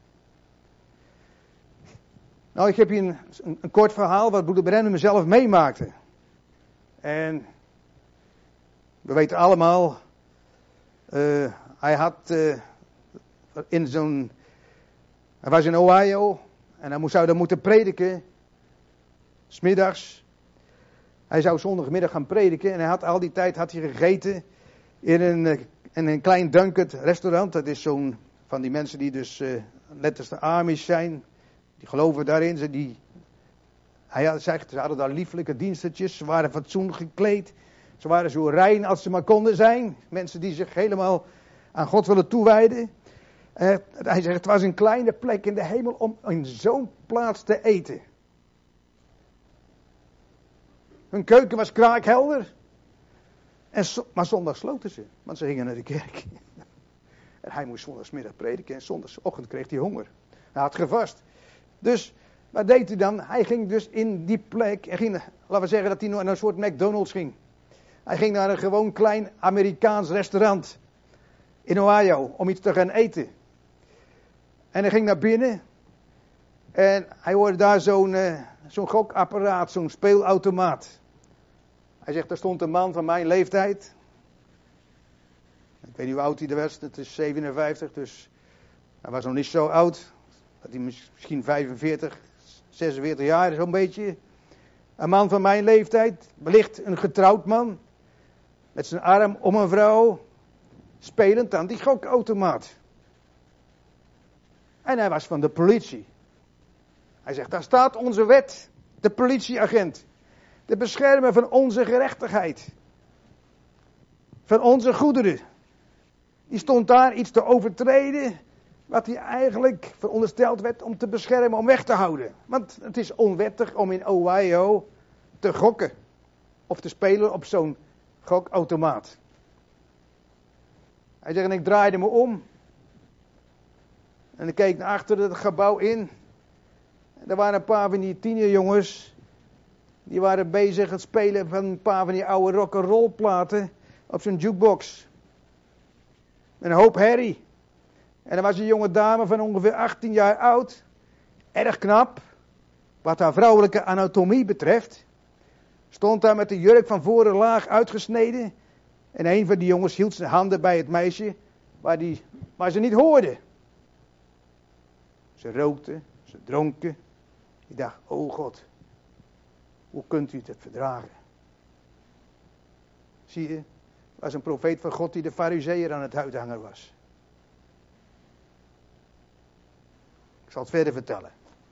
Nou, ik heb hier een, een, een kort verhaal wat broeder Brennan mezelf meemaakte. En we weten allemaal, uh, hij had uh, in zo'n, hij was in Ohio en hij moest, zou daar moeten prediken, 's middags. Hij zou zondagmiddag gaan prediken en hij had al die tijd had hij gegeten in een, in een klein Dunkert restaurant. Dat is zo'n van die mensen die dus uh, net als de Amish zijn, die geloven daarin. Ze, die, hij had, zegt, ze hadden daar lieflijke dienstertjes, ze waren fatsoenlijk gekleed. Ze waren zo rein als ze maar konden zijn. Mensen die zich helemaal aan God willen toewijden. Uh, hij zegt, het was een kleine plek in de hemel om in zo'n plaats te eten. Hun keuken was kraakhelder. En so, maar zondag sloten ze, want ze gingen naar de kerk. En hij moest zondagsmiddag prediken en zondagochtend kreeg hij honger. Hij had gevast. Dus, wat deed hij dan? Hij ging dus in die plek, hij ging, laten we zeggen dat hij naar een soort McDonald's ging. Hij ging naar een gewoon klein Amerikaans restaurant in Ohio om iets te gaan eten. En hij ging naar binnen en hij hoorde daar zo'n, uh, zo'n gokapparaat, zo'n speelautomaat. Hij zegt, er stond een man van mijn leeftijd. Ik weet niet hoe oud hij was, het is zevenenvijftig, dus hij was nog niet zo oud. Dat hij misschien vijfenveertig, zesenveertig jaar, zo'n beetje. Een man van mijn leeftijd, wellicht een getrouwd man. Met zijn arm om een vrouw, spelend aan die gokautomaat. En hij was van de politie. Hij zegt, daar staat onze wet, de politieagent. De beschermer van onze gerechtigheid. Van onze goederen. Die stond daar iets te overtreden, wat hij eigenlijk verondersteld werd om te beschermen, om weg te houden. Want het is onwettig om in Ohio te gokken. Of te spelen op zo'n gokautomaat. Hij zegt, en ik draaide me om. En ik keek naar achter het gebouw in. En er waren een paar van die tienerjongens. Die waren bezig het spelen van een paar van die oude rock'n'roll platen op zo'n jukebox. Een hoop herrie. En er was een jonge dame van ongeveer achttien jaar oud. Erg knap. Wat haar vrouwelijke anatomie betreft. Stond daar met de jurk van voren laag uitgesneden. En een van die jongens hield zijn handen bij het meisje. Waar, die, waar ze niet hoorde. Ze rookte. Ze dronken. Ik dacht, oh God. Hoe kunt u het verdragen? Zie je. Was een profeet van God die de Farizeeër aan het uithangen was. Ik zal het verder vertellen.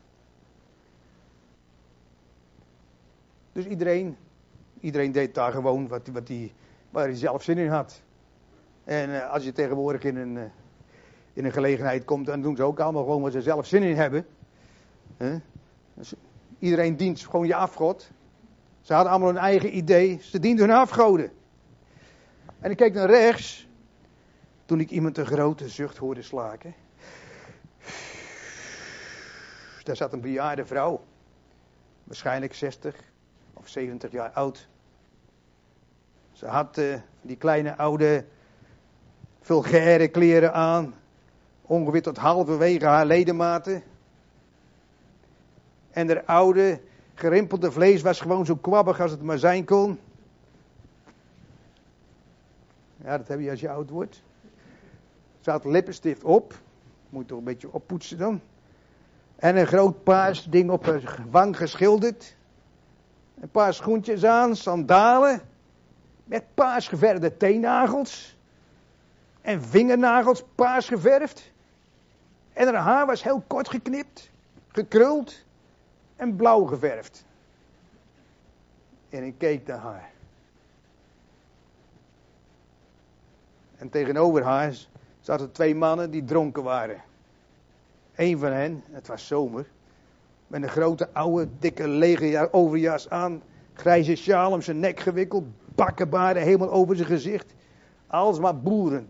Dus iedereen, iedereen deed daar gewoon wat, wat die, waar hij zelf zin in had. En uh, als je tegenwoordig in een, uh, in een gelegenheid komt, dan doen ze ook allemaal gewoon wat ze zelf zin in hebben. Huh? Dus iedereen dient gewoon je afgod. Ze hadden allemaal hun eigen idee. Ze dienden hun afgoden. En ik keek naar rechts. Toen ik iemand een grote zucht hoorde slaken. Daar zat een bejaarde vrouw. Waarschijnlijk zestig of zeventig jaar oud. Ze had uh, die kleine oude vulgaire kleren aan. Ongeveer tot halverwege haar ledematen. En haar oude gerimpelde vlees was gewoon zo kwabbig als het maar zijn kon. Ja, dat heb je als je oud wordt. Ze had lippenstift op. Moet je toch een beetje oppoetsen dan. En een groot paars ding op haar wang geschilderd. Een paar schoentjes aan, sandalen. Met paars geverfde teennagels. En vingernagels paars geverfd. En haar haar was heel kort geknipt. Gekruld. En blauw geverfd. En ik keek naar haar. En tegenover haar zaten twee mannen die dronken waren. Eén van hen, het was zomer, met een grote oude dikke lege overjas aan, grijze sjaal om zijn nek gewikkeld, bakkenbaarden helemaal over zijn gezicht. Alles maar boeren.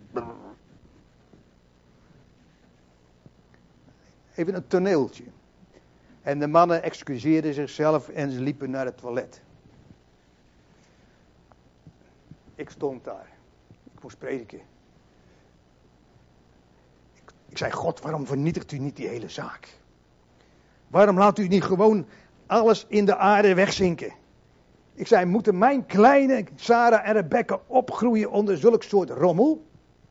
Even een toneeltje. En de mannen excuseerden zichzelf en ze liepen naar het toilet. Ik stond daar. Ik moest prediken. Ik, ik zei, God, waarom vernietigt u niet die hele zaak? Waarom laat u niet gewoon alles in de aarde wegzinken? Ik zei, moeten mijn kleine Sarah en Rebecca opgroeien onder zulk soort rommel?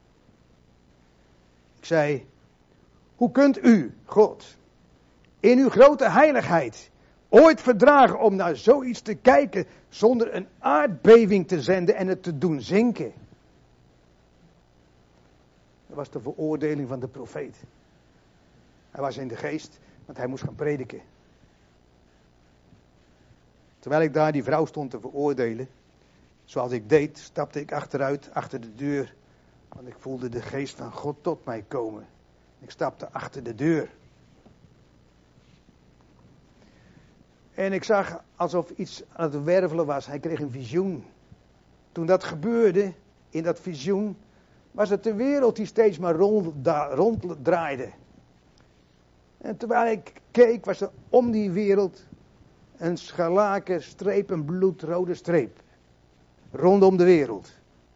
Ik zei, hoe kunt u, God, in uw grote heiligheid ooit verdragen om naar zoiets te kijken zonder een aardbeving te zenden en het te doen zinken? Dat was de veroordeling van de profeet. Hij was in de geest, want hij moest gaan prediken. Terwijl ik daar die vrouw stond te veroordelen, zoals ik deed, stapte ik achteruit, achter de deur. Want ik voelde de geest van God tot mij komen. Ik stapte achter de deur. En ik zag alsof iets aan het wervelen was. Hij kreeg een visioen. Toen dat gebeurde, in dat visioen, was het de wereld die steeds maar ronddraaide. Rond en terwijl ik keek, was er om die wereld een scharlaken streep, een bloedrode streep. Rondom de wereld.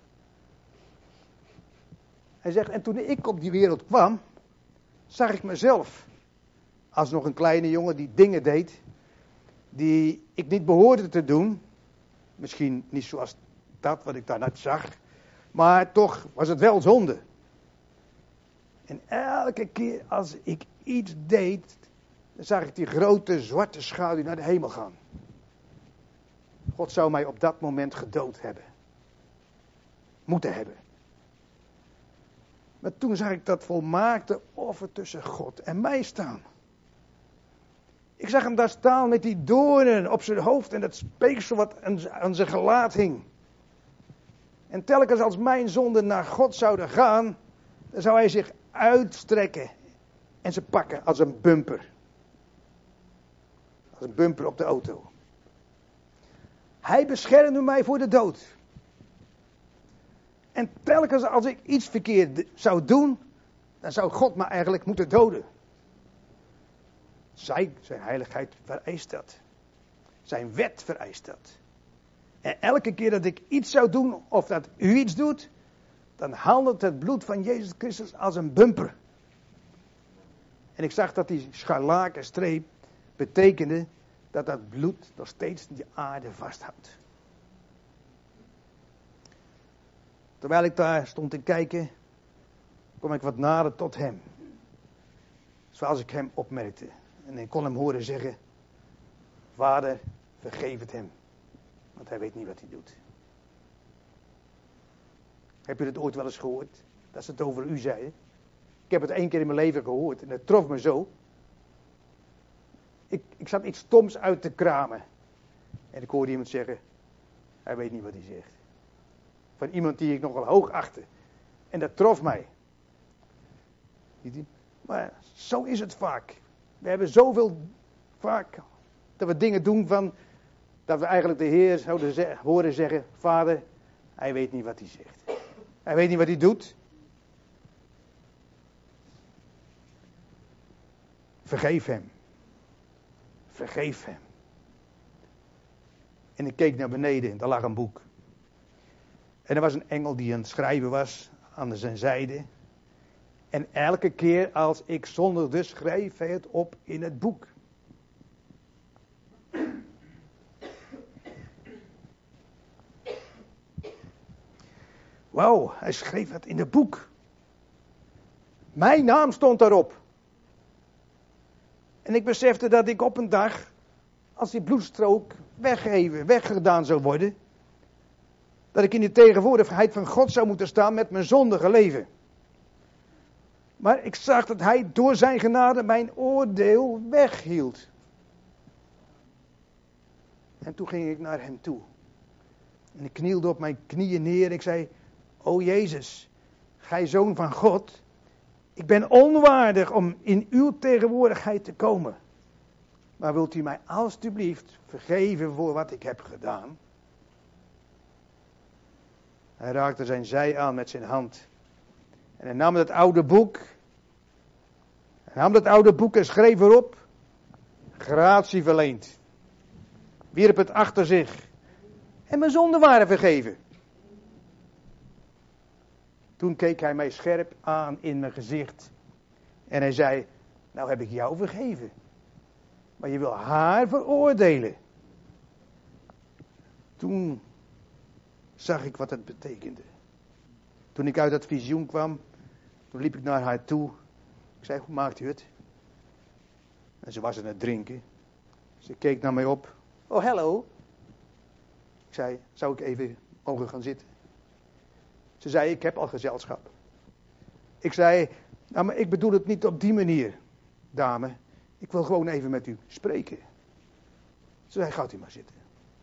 Hij zegt, en toen ik op die wereld kwam, zag ik mezelf als nog een kleine jongen die dingen deed die ik niet behoorde te doen. Misschien niet zoals dat wat ik daarnet zag. Maar toch was het wel zonde. En elke keer als ik iets deed, dan zag ik die grote zwarte schaduw naar de hemel gaan. God zou mij op dat moment gedood hebben. Moeten hebben. Maar toen zag ik dat volmaakte offer tussen God en mij staan. Ik zag hem daar staan met die doornen op zijn hoofd en dat speeksel wat aan zijn gelaat hing. En telkens als mijn zonden naar God zouden gaan, dan zou hij zich uitstrekken en ze pakken als een bumper. Als een bumper op de auto. Hij beschermde mij voor de dood. En telkens als ik iets verkeerd zou doen, dan zou God me eigenlijk moeten doden. Zij, zijn heiligheid vereist dat. Zijn wet vereist dat. En elke keer dat ik iets zou doen, of dat u iets doet, dan handelt het bloed van Jezus Christus als een bumper. En ik zag dat die scharlaken streep betekende dat dat bloed nog steeds die aarde vasthoudt. Terwijl ik daar stond te kijken, kwam ik wat nader tot hem. Zoals ik hem opmerkte. En ik kon hem horen zeggen, Vader, vergeef het hem. Want hij weet niet wat hij doet. Heb je het ooit wel eens gehoord? Dat ze het over u zeiden. Ik heb het één keer in mijn leven gehoord en het trof me zo. Ik, ik zat iets stoms uit te kramen. En ik hoorde iemand zeggen, hij weet niet wat hij zegt. Van iemand die ik nogal hoog achtte. En dat trof mij. Maar zo is het vaak. We hebben zoveel vaak dat we dingen doen van, dat we eigenlijk de Heer zouden ze- horen zeggen, Vader, hij weet niet wat hij zegt. Hij weet niet wat hij doet. Vergeef hem. Vergeef hem. En ik keek naar beneden en daar lag een boek. En er was een engel die aan het schrijven was aan zijn zijde. En elke keer als ik zondigde, schreef hij het op in het boek. Wauw, hij schreef het in het boek. Mijn naam stond daarop. En ik besefte dat ik op een dag, als die bloedstrook weggegeven, weggedaan zou worden, dat ik in de tegenwoordigheid van God zou moeten staan met mijn zondige leven. Maar ik zag dat hij door zijn genade mijn oordeel weghield. En toen ging ik naar hem toe. En ik knielde op mijn knieën neer en ik zei, o Jezus, gij zoon van God, ik ben onwaardig om in uw tegenwoordigheid te komen. Maar wilt u mij alstublieft vergeven voor wat ik heb gedaan? Hij raakte zijn zij aan met zijn hand. En hij nam het oude boek. Hij nam het oude boek en schreef erop. Gratie verleend. Wierp het achter zich. En mijn zonden waren vergeven. Toen keek hij mij scherp aan in mijn gezicht. En hij zei, nou heb ik jou vergeven. Maar je wil haar veroordelen. Toen zag ik wat het betekende. Toen ik uit dat visioen kwam, toen liep ik naar haar toe. Ik zei, hoe maakt u het? En ze was aan het drinken. Ze keek naar mij op. Oh, hallo. Ik zei, zou ik even mogen gaan zitten? Ze zei, ik heb al gezelschap. Ik zei, nou, maar ik bedoel het niet op die manier, dame. Ik wil gewoon even met u spreken. Ze zei, gaat u maar zitten.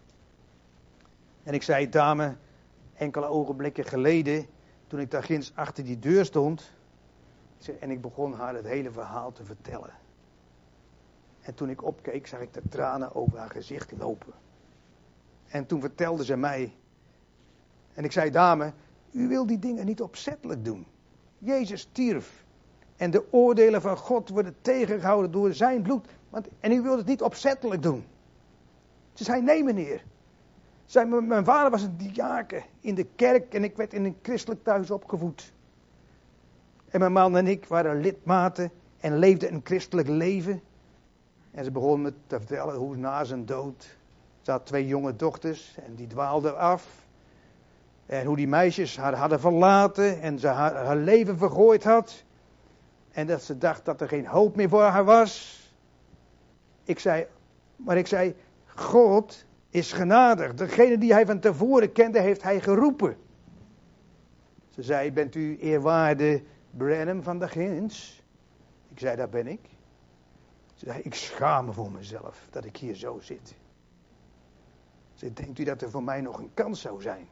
En ik zei, dame, enkele ogenblikken geleden, toen ik daar ginds achter die deur stond, en ik begon haar het hele verhaal te vertellen. En toen ik opkeek, zag ik de tranen over haar gezicht lopen. En toen vertelde ze mij, en ik zei, dame, u wil die dingen niet opzettelijk doen. Jezus stierf. En de oordelen van God worden tegengehouden door zijn bloed. Want, en u wilt het niet opzettelijk doen. Ze zei, nee meneer. Zei, mijn, mijn vader was een diaken in de kerk en ik werd in een christelijk thuis opgevoed. En mijn man en ik waren lidmaten en leefden een christelijk leven. En ze begon me te vertellen hoe na zijn dood Ze had twee jonge dochters en die dwaalden af. En hoe die meisjes haar hadden verlaten en ze haar, haar leven vergooid had. En dat ze dacht dat er geen hoop meer voor haar was. Ik zei, maar ik zei, God is genadig. Degene die hij van tevoren kende, heeft hij geroepen. Ze zei, bent u eerwaarde Branham van de Ginns? Ik zei, dat ben ik. Ze zei, ik schaam me voor mezelf dat ik hier zo zit. Ze denkt u dat er voor mij nog een kans zou zijn?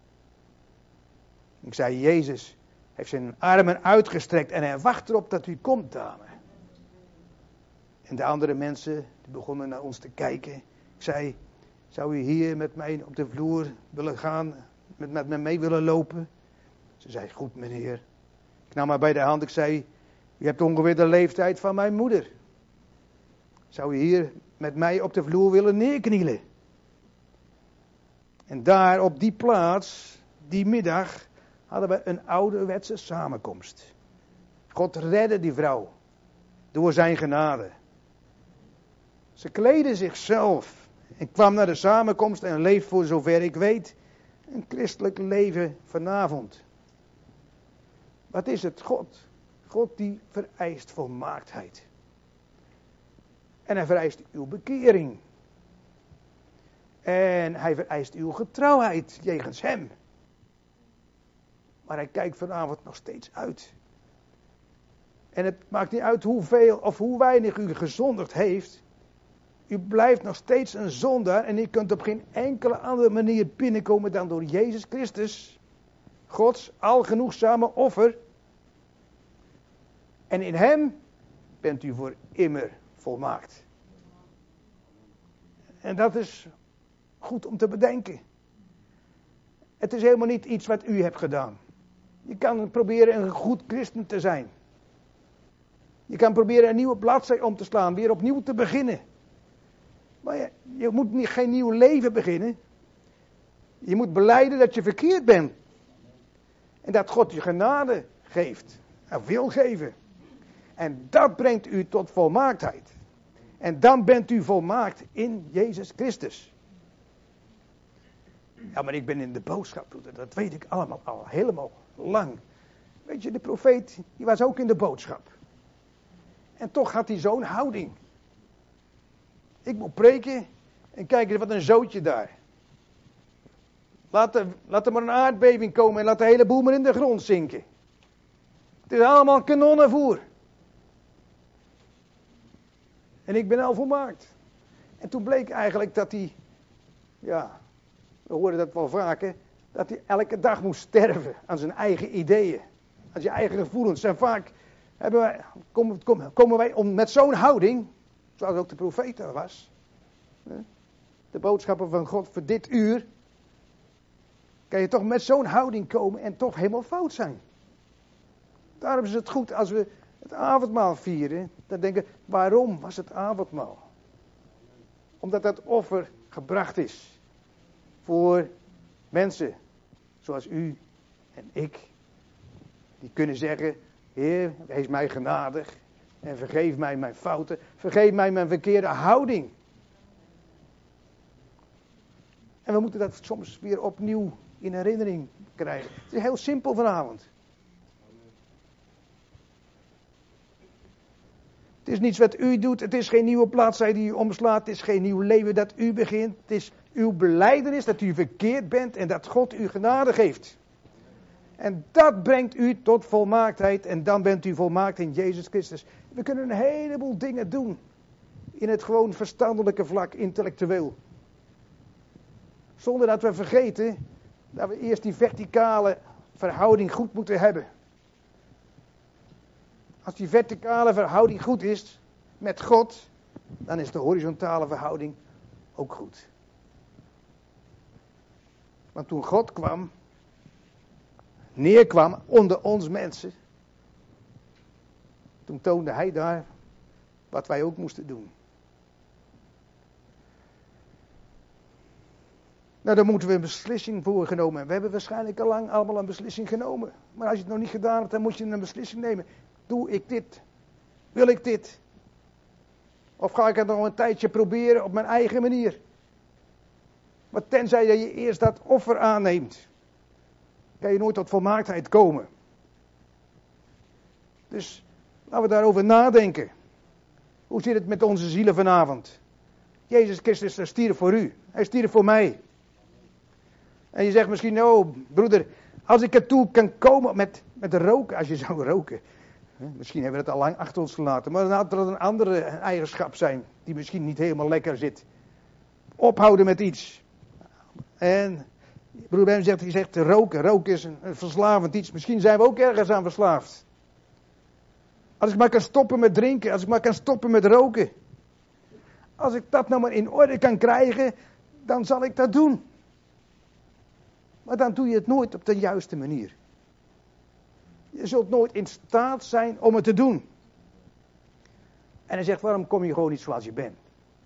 Ik zei, Jezus heeft zijn armen uitgestrekt en hij wacht erop dat u komt, dame. En de andere mensen die begonnen naar ons te kijken. Ik zei, zou u hier met mij op de vloer willen gaan, met, met me mee willen lopen? Ze zei, goed meneer. Ik nam haar bij de hand, ik zei, u hebt ongeveer de leeftijd van mijn moeder. Zou u hier met mij op de vloer willen neerknielen? En daar op die plaats, die middag, hadden we een ouderwetse samenkomst. God redde die vrouw door zijn genade. Ze kleedde zichzelf en kwam naar de samenkomst en leeft voor zover ik weet een christelijk leven vanavond. Wat is het? God. God die vereist volmaaktheid. En hij vereist uw bekering. En hij vereist uw getrouwheid jegens hem. Maar hij kijkt vanavond nog steeds uit. En het maakt niet uit hoeveel of hoe weinig u gezondigd heeft. U blijft nog steeds een zondaar en u kunt op geen enkele andere manier binnenkomen dan door Jezus Christus. Gods algenoegzame offer. En in hem bent u voor immer volmaakt. En dat is goed om te bedenken. Het is helemaal niet iets wat u hebt gedaan. Je kan proberen een goed christen te zijn. Je kan proberen een nieuwe bladzij om te slaan, weer opnieuw te beginnen. Maar je, je moet niet, geen nieuw leven beginnen. Je moet belijden dat je verkeerd bent. En dat God je genade geeft. En wil geven. En dat brengt u tot volmaaktheid. En dan bent u volmaakt in Jezus Christus. Ja, maar ik ben in de boodschap. Dat weet ik allemaal al helemaal lang. Weet je, de profeet, die was ook in de boodschap. En toch had hij zo'n houding. Ik moet preken en kijk eens wat een zootje daar. Laat er, laat er maar een aardbeving komen en laat de hele boel maar in de grond zinken. Het is allemaal kanonnenvoer. En ik ben al volmaakt. En toen bleek eigenlijk dat hij, ja, we horen dat wel vaker, dat hij elke dag moest sterven aan zijn eigen ideeën. Aan zijn eigen gevoelens. En vaak hebben wij, komen, komen wij om met zo'n houding, zoals ook de profeet er was. De boodschappen van God voor dit uur. Kan je toch met zo'n houding komen en toch helemaal fout zijn. Daarom is het goed als we het avondmaal vieren. Dan denken we, waarom was het avondmaal? Omdat dat offer gebracht is. Voor mensen zoals u en ik. Die kunnen zeggen, Heer, wees mij genadig. En vergeef mij mijn fouten. Vergeef mij mijn verkeerde houding. En we moeten dat soms weer opnieuw in herinnering krijgen. Het is heel simpel vanavond. Het is niets wat u doet. Het is geen nieuwe bladzijde die u omslaat. Het is geen nieuw leven dat u begint. Het is uw belijdenis dat u verkeerd bent en dat God u genade geeft. En dat brengt u tot volmaaktheid. En dan bent u volmaakt in Jezus Christus. We kunnen een heleboel dingen doen. In het gewoon verstandelijke vlak, intellectueel. Zonder dat we vergeten dat we eerst die verticale verhouding goed moeten hebben. Als die verticale verhouding goed is met God, dan is de horizontale verhouding ook goed. Want toen God kwam, neerkwam onder ons mensen, toen toonde hij daar wat wij ook moesten doen. Nou, daar moeten we een beslissing voor genomen hebben. We hebben waarschijnlijk al lang allemaal een beslissing genomen. Maar als je het nog niet gedaan hebt, dan moet je een beslissing nemen. Doe ik dit? Wil ik dit? Of ga ik het nog een tijdje proberen op mijn eigen manier? Maar tenzij dat je eerst dat offer aanneemt, kan je nooit tot volmaaktheid komen. Dus laten we daarover nadenken. Hoe zit het met onze zielen vanavond? Jezus Christus stierf voor u. Hij stierf voor mij. En je zegt misschien, oh broeder, als ik ertoe kan komen met, met roken, als je zou roken. Misschien hebben we het al lang achter ons gelaten. Maar dan had er een andere eigenschap zijn, die misschien niet helemaal lekker zit. Ophouden met iets. En broeder Ben zegt, hij zegt roken. Roken is een, een verslavend iets. Misschien zijn we ook ergens aan verslaafd. Als ik maar kan stoppen met drinken. Als ik maar kan stoppen met roken. Als ik dat nou maar in orde kan krijgen, dan zal ik dat doen. Maar dan doe je het nooit op de juiste manier. Je zult nooit in staat zijn om het te doen. En hij zegt, waarom kom je gewoon niet zoals je bent?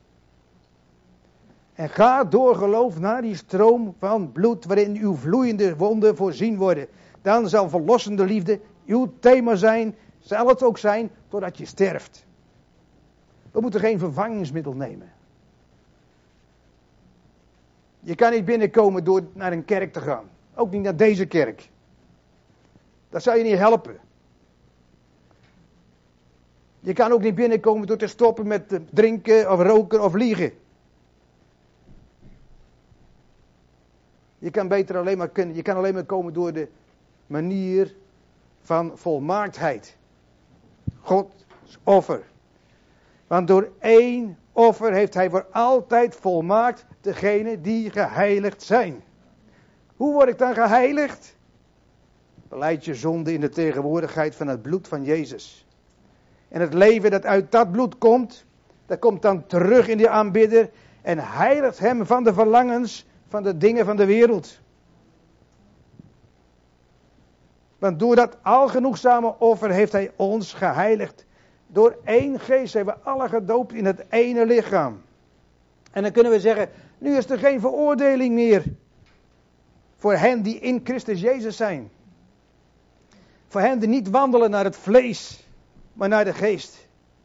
En ga door geloof naar die stroom van bloed waarin uw vloeiende wonden voorzien worden. Dan zal verlossende liefde uw thema zijn, zal het ook zijn, totdat je sterft. We moeten geen vervangingsmiddel nemen. Je kan niet binnenkomen door naar een kerk te gaan. Ook niet naar deze kerk. Dat zou je niet helpen. Je kan ook niet binnenkomen door te stoppen met drinken of roken of liegen. Je kan beter alleen maar kunnen, je kan alleen maar komen door de manier van volmaaktheid. Gods offer. Want door één offer heeft hij voor altijd volmaakt degenen die geheiligd zijn. Hoe word ik dan geheiligd? Belijd je zonde in de tegenwoordigheid van het bloed van Jezus. En het leven dat uit dat bloed komt, dat komt dan terug in die aanbidder en heiligt hem van de verlangens van de dingen van de wereld. Want door dat algenoegzame offer heeft hij ons geheiligd. Door één geest zijn we alle gedoopt in het ene lichaam. En dan kunnen we zeggen, nu is er geen veroordeling meer voor hen die in Christus Jezus zijn. Voor hen die niet wandelen naar het vlees, maar naar de geest.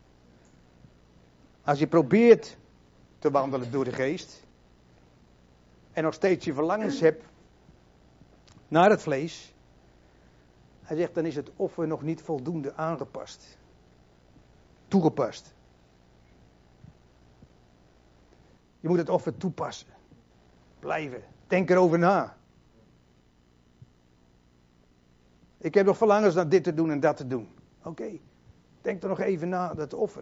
Als je probeert te wandelen door de geest en nog steeds je verlangens hebt naar het vlees, hij zegt, dan is het offer nog niet voldoende aangepast. Toegepast. Je moet het offer toepassen. Blijven. Denk erover na. Ik heb nog verlangens naar dit te doen en dat te doen. Oké. Okay. Denk er nog even na, dat offer.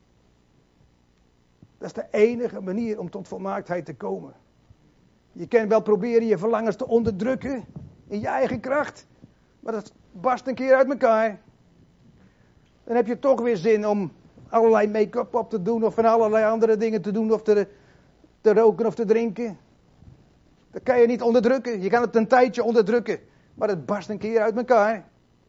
Dat is de enige manier om tot volmaaktheid te komen. Je kan wel proberen je verlangens te onderdrukken in je eigen kracht. Maar dat barst een keer uit elkaar. Dan heb je toch weer zin om allerlei make-up op te doen of van allerlei andere dingen te doen of te, te roken of te drinken. Dat kan je niet onderdrukken. Je kan het een tijdje onderdrukken, maar het barst een keer uit elkaar.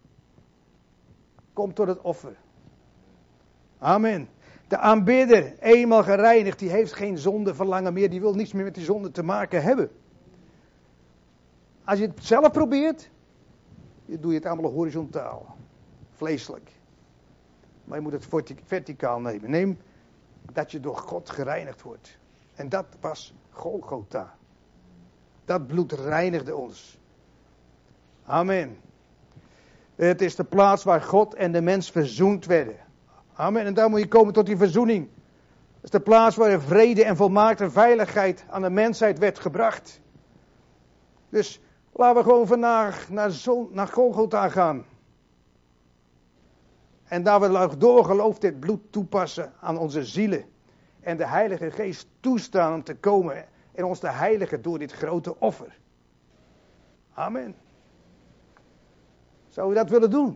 Kom tot het offer. Amen. De aanbidder, eenmaal gereinigd, die heeft geen zonde verlangen meer. Die wil niets meer met die zonde te maken hebben. Als je het zelf probeert, doe je het allemaal horizontaal. Vleeselijk. Maar je moet het verticaal nemen. Neem dat je door God gereinigd wordt. En dat was Golgotha. Dat bloed reinigde ons. Amen. Het is de plaats waar God en de mens verzoend werden. Amen. En daar moet je komen tot die verzoening. Het is de plaats waar er vrede en volmaakte veiligheid aan de mensheid werd gebracht. Dus laten we gewoon vandaag naar, zo, naar Golgotha gaan. En daar we door geloof dit bloed toepassen aan onze zielen. En de Heilige Geest toestaan om te komen en ons te heiligen door dit grote offer. Amen. Zou u dat willen doen?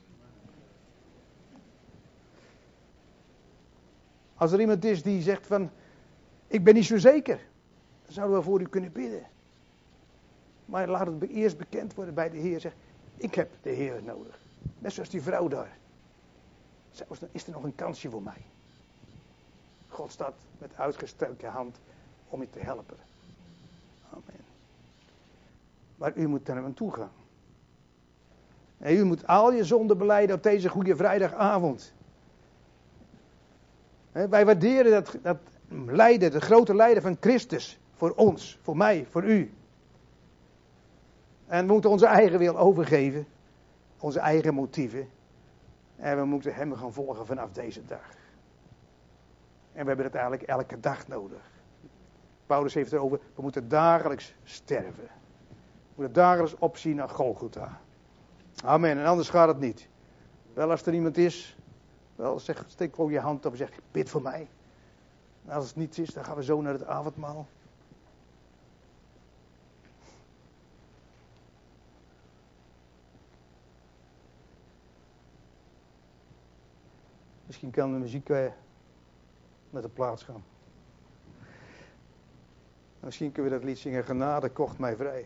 Als er iemand is die zegt van, ik ben niet zo zeker, dan zouden we voor u kunnen bidden. Maar laat het eerst bekend worden bij de Heer. Zeg, ik heb de Heer nodig. Net zoals die vrouw daar. Zelfs dan is er nog een kansje voor mij. God staat met uitgestoken hand om je te helpen. Amen. Maar u moet naar hem toe gaan. En u moet al je zonden belijden op deze goede vrijdagavond. He, wij waarderen dat, dat lijden, de grote lijden van Christus Voor ons, voor mij, voor u. En we moeten onze eigen wil overgeven. Onze eigen motieven. En we moeten hem gaan volgen vanaf deze dag. En we hebben het eigenlijk elke dag nodig. Paulus heeft het over, we moeten dagelijks sterven. We moeten dagelijks opzien naar Golgotha. Amen. En anders gaat het niet. Wel als er iemand is, wel zeg, steek gewoon je hand op en zeg, bid voor mij. En als het niets is, dan gaan we zo naar het avondmaal. Misschien kan de muziek eh, met de plaats gaan. Misschien kunnen we dat lied zingen, genade kocht mij vrij.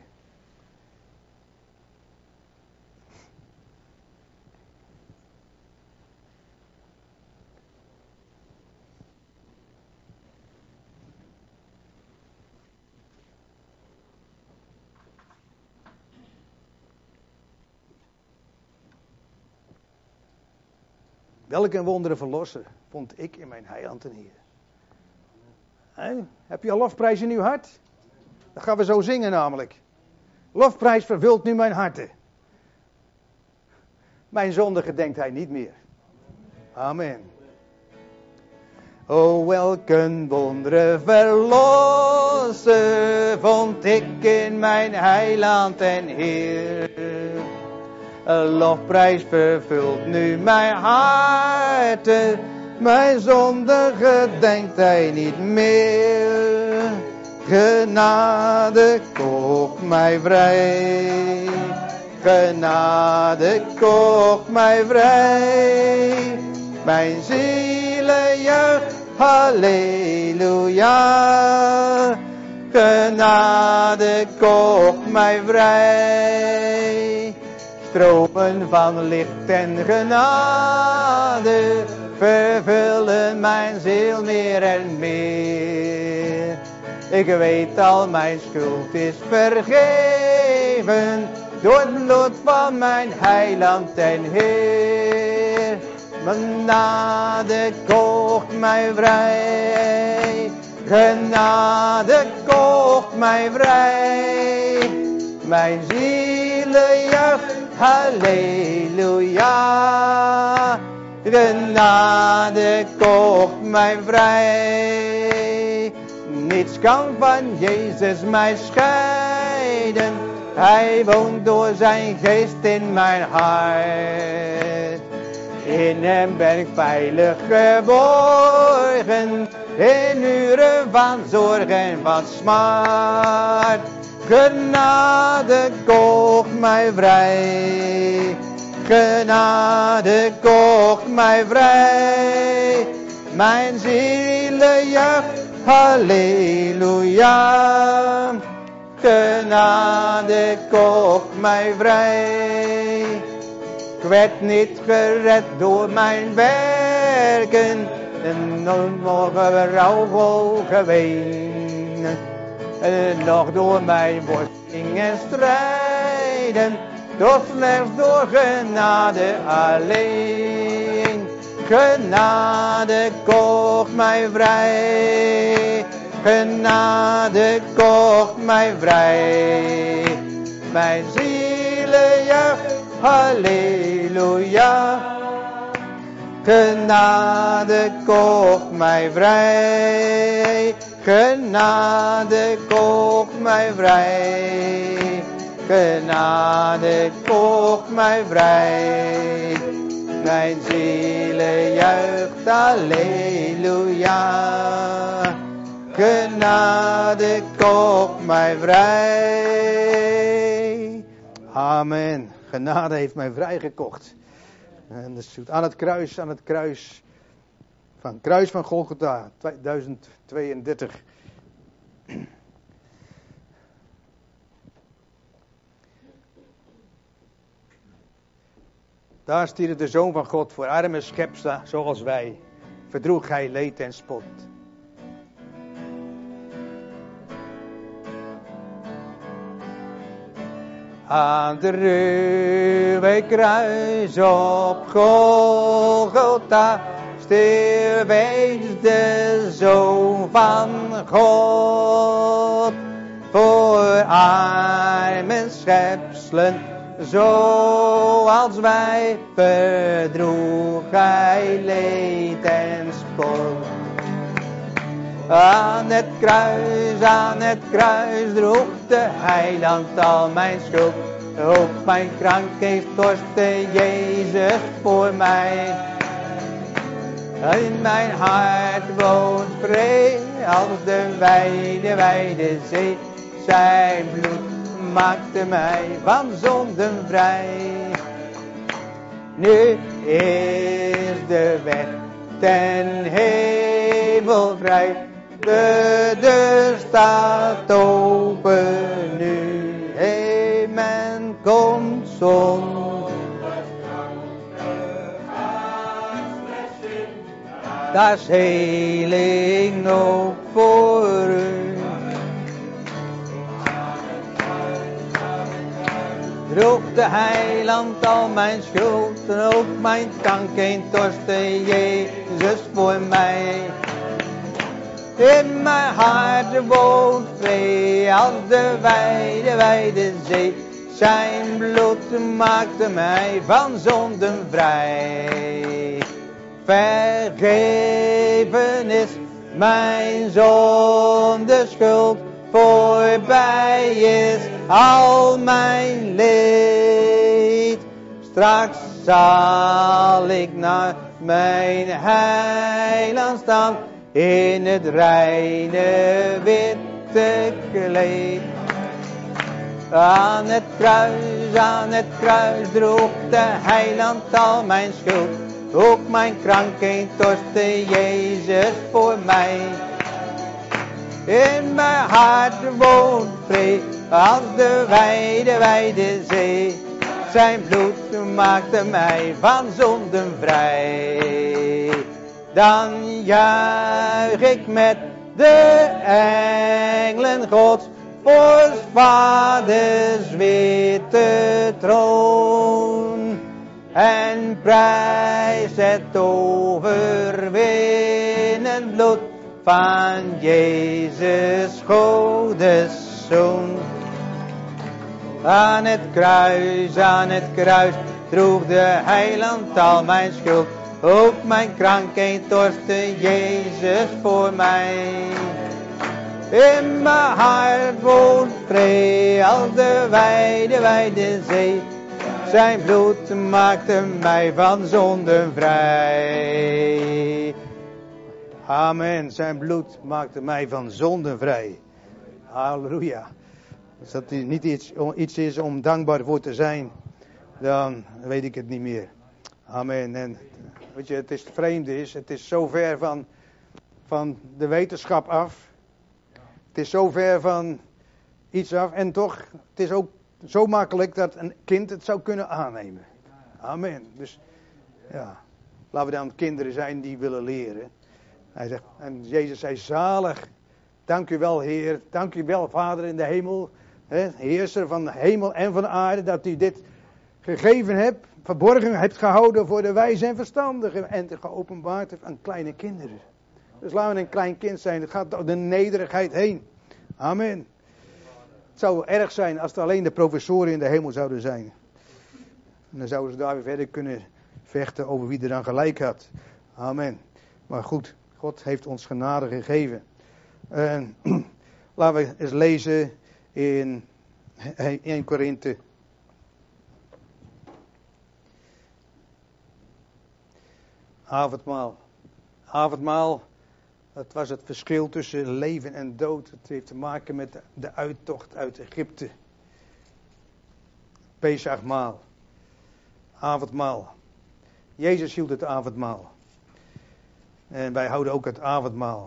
Welk een wondere verlosser vond ik in mijn heiland en Heer. He? Heb je al lofprijs in uw hart? Dat gaan we zo zingen namelijk. Lofprijs vervult nu mijn harten. Mijn zonde gedenkt hij niet meer. Amen. O, welk een wondere verlosser vond ik in mijn heiland en Heer. Een lofprijs vervult nu mijn hart. Mijn zonde gedenkt hij niet meer. Genade kocht mij vrij. Genade kocht mij vrij. Mijn ziele juicht, halleluja. Genade kocht mij vrij. Stromen van licht en genade vervullen mijn ziel meer en meer. Ik weet al, mijn schuld is vergeven door het bloed van mijn heiland en Heer. Genade kocht mij vrij. Genade kocht mij vrij. Mijn ziele juicht, halleluja. Genade kocht mij vrij. Niets kan van Jezus mij scheiden. Hij woont door zijn geest in mijn hart. In hem ben ik veilig geborgen. In uren van zorg en van smart. Genade kocht mij vrij. Genade kocht mij vrij. Mijn ziele juicht, halleluja. Genade kocht mij vrij. Ik werd niet gered door mijn werken. En nog een rouwvol geween. En nog door mijn worsting en strijden. Doch slechts door genade alleen. Genade kocht mij vrij. Genade kocht mij vrij. Mijn ziele juicht, halleluja. Genade kocht mij vrij. Genade kocht mij vrij. Genade kocht mij vrij. Mijn ziele juicht, halleluja. Genade kocht mij vrij. Amen. Genade heeft mij vrijgekocht. En dat is aan het kruis, aan het kruis. Van het kruis van Golgotha, tweeduizend tweeëndertig. Daar stierf de Zoon van God voor arme schepselen zoals wij. Verdroeg hij leed en spot. Aan de ruwe kruis op Golgotha stierf eens de Zoon van God. Voor arme schepselen, zoals wij, verdroeg hij leed en spot. Aan het kruis, aan het kruis droeg de heiland al mijn schuld. Ook mijn krankheid torste Jezus voor mij. In mijn hart woont vrede als de wijde, wijde zee. Zijn bloed maakte mij van zonden vrij. Nu is de weg ten hemel vrij. De deur staat open nu. Amen, komt zon. Daar is heling ook voor u. Droeg de heiland al mijn schuld en ook mijn krankheid torste Jezus voor mij. In mijn hart woont vrede als de wijde, wijde zee. Zijn bloed maakte mij van zonden vrij. Vergeven is mijn zonde schuld. Voorbij is al mijn leed. Straks zal ik naar mijn heiland staan. In het reine witte kleed. Aan het kruis, aan het kruis droeg de heiland al mijn schuld. Ook mijn krankheid torste Jezus voor mij. In mijn hart woont vrede als de wijde, wijde zee. Zijn bloed maakte mij van zonden vrij. Dan juich ik met de engelen Gods voor vaders witte troon. En prijs het overwinnend bloed van Jezus, Godes Zoon. Aan het kruis, aan het kruis droeg de heiland al mijn schuld. Ook mijn krankheid torste Jezus voor mij. In mijn hart woont vrede als de wijde, wijde zee. Zijn bloed maakte mij van zonden vrij. Amen. Zijn bloed maakte mij van zonden vrij. Halleluja. Als dat niet iets, iets is om dankbaar voor te zijn, dan weet ik het niet meer. Amen. En weet je, het is het vreemde is, het is zo ver van, van de wetenschap af. Het is zo ver van iets af. En toch, het is ook zo makkelijk dat een kind het zou kunnen aannemen. Amen. Dus ja, laten we dan kinderen zijn die willen leren. Hij zegt, en Jezus zei, zalig. Dank u wel, Heer. Dank u wel, Vader in de hemel. Hè, heerser van de hemel en van de aarde. Dat u dit gegeven hebt, verborgen hebt gehouden voor de wijze en verstandigen. En geopenbaard hebt aan kleine kinderen. Dus laten we een klein kind zijn. Het gaat door de nederigheid heen. Amen. Het zou erg zijn als er alleen de professoren in de hemel zouden zijn. En dan zouden ze daar weer verder kunnen vechten over wie er dan gelijk had. Amen. Maar goed, God heeft ons genade gegeven. En laten we eens lezen in Eerste Korinthe. Avondmaal. Avondmaal, dat was het verschil tussen leven en dood. Het heeft te maken met de uittocht uit Egypte. Pesachmaal. Avondmaal. Jezus hield het avondmaal. En wij houden ook het avondmaal.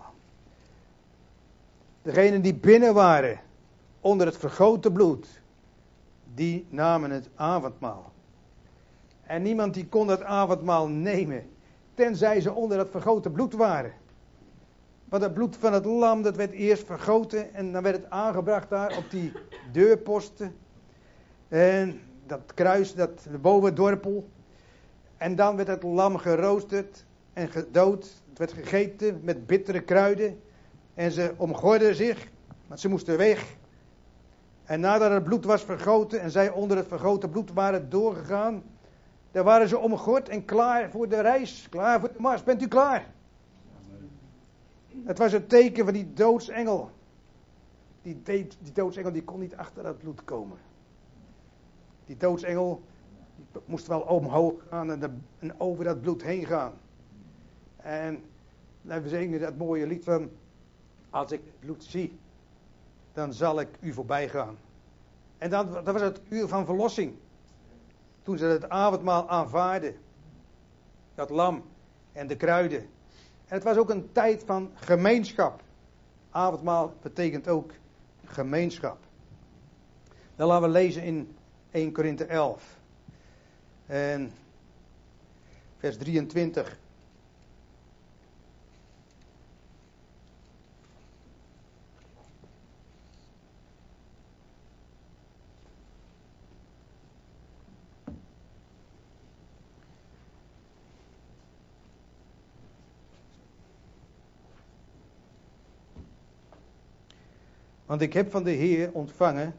Degenen die binnen waren, onder het vergoten bloed, die namen het avondmaal. En niemand die kon het avondmaal nemen, tenzij ze onder het vergoten bloed waren. Want het bloed van het lam, dat werd eerst vergoten en dan werd het aangebracht daar op die deurposten. En dat kruis, dat boven het dorpel. En dan werd het lam geroosterd en gedood. Het werd gegeten met bittere kruiden. En ze omgorden zich, want ze moesten weg. En nadat het bloed was vergoten en zij onder het vergoten bloed waren doorgegaan, dan waren ze omgord en klaar voor de reis, klaar voor de mars. Bent u klaar? Het was een teken van die doodsengel. Die, de, die doodsengel die kon niet achter dat bloed komen. Die doodsengel die moest wel omhoog gaan en, de, en over dat bloed heen gaan. En dan we zingen dat mooie lied van: als ik het bloed zie, dan zal ik u voorbij gaan. En dan, dat was het uur van verlossing. Toen ze het avondmaal aanvaarden. Dat lam en de kruiden. En het was ook een tijd van gemeenschap. Avondmaal betekent ook gemeenschap. Dan laten we lezen in Eerste Korinthe elf. En vers drieëntwintig. Want ik heb van de Heer ontvangen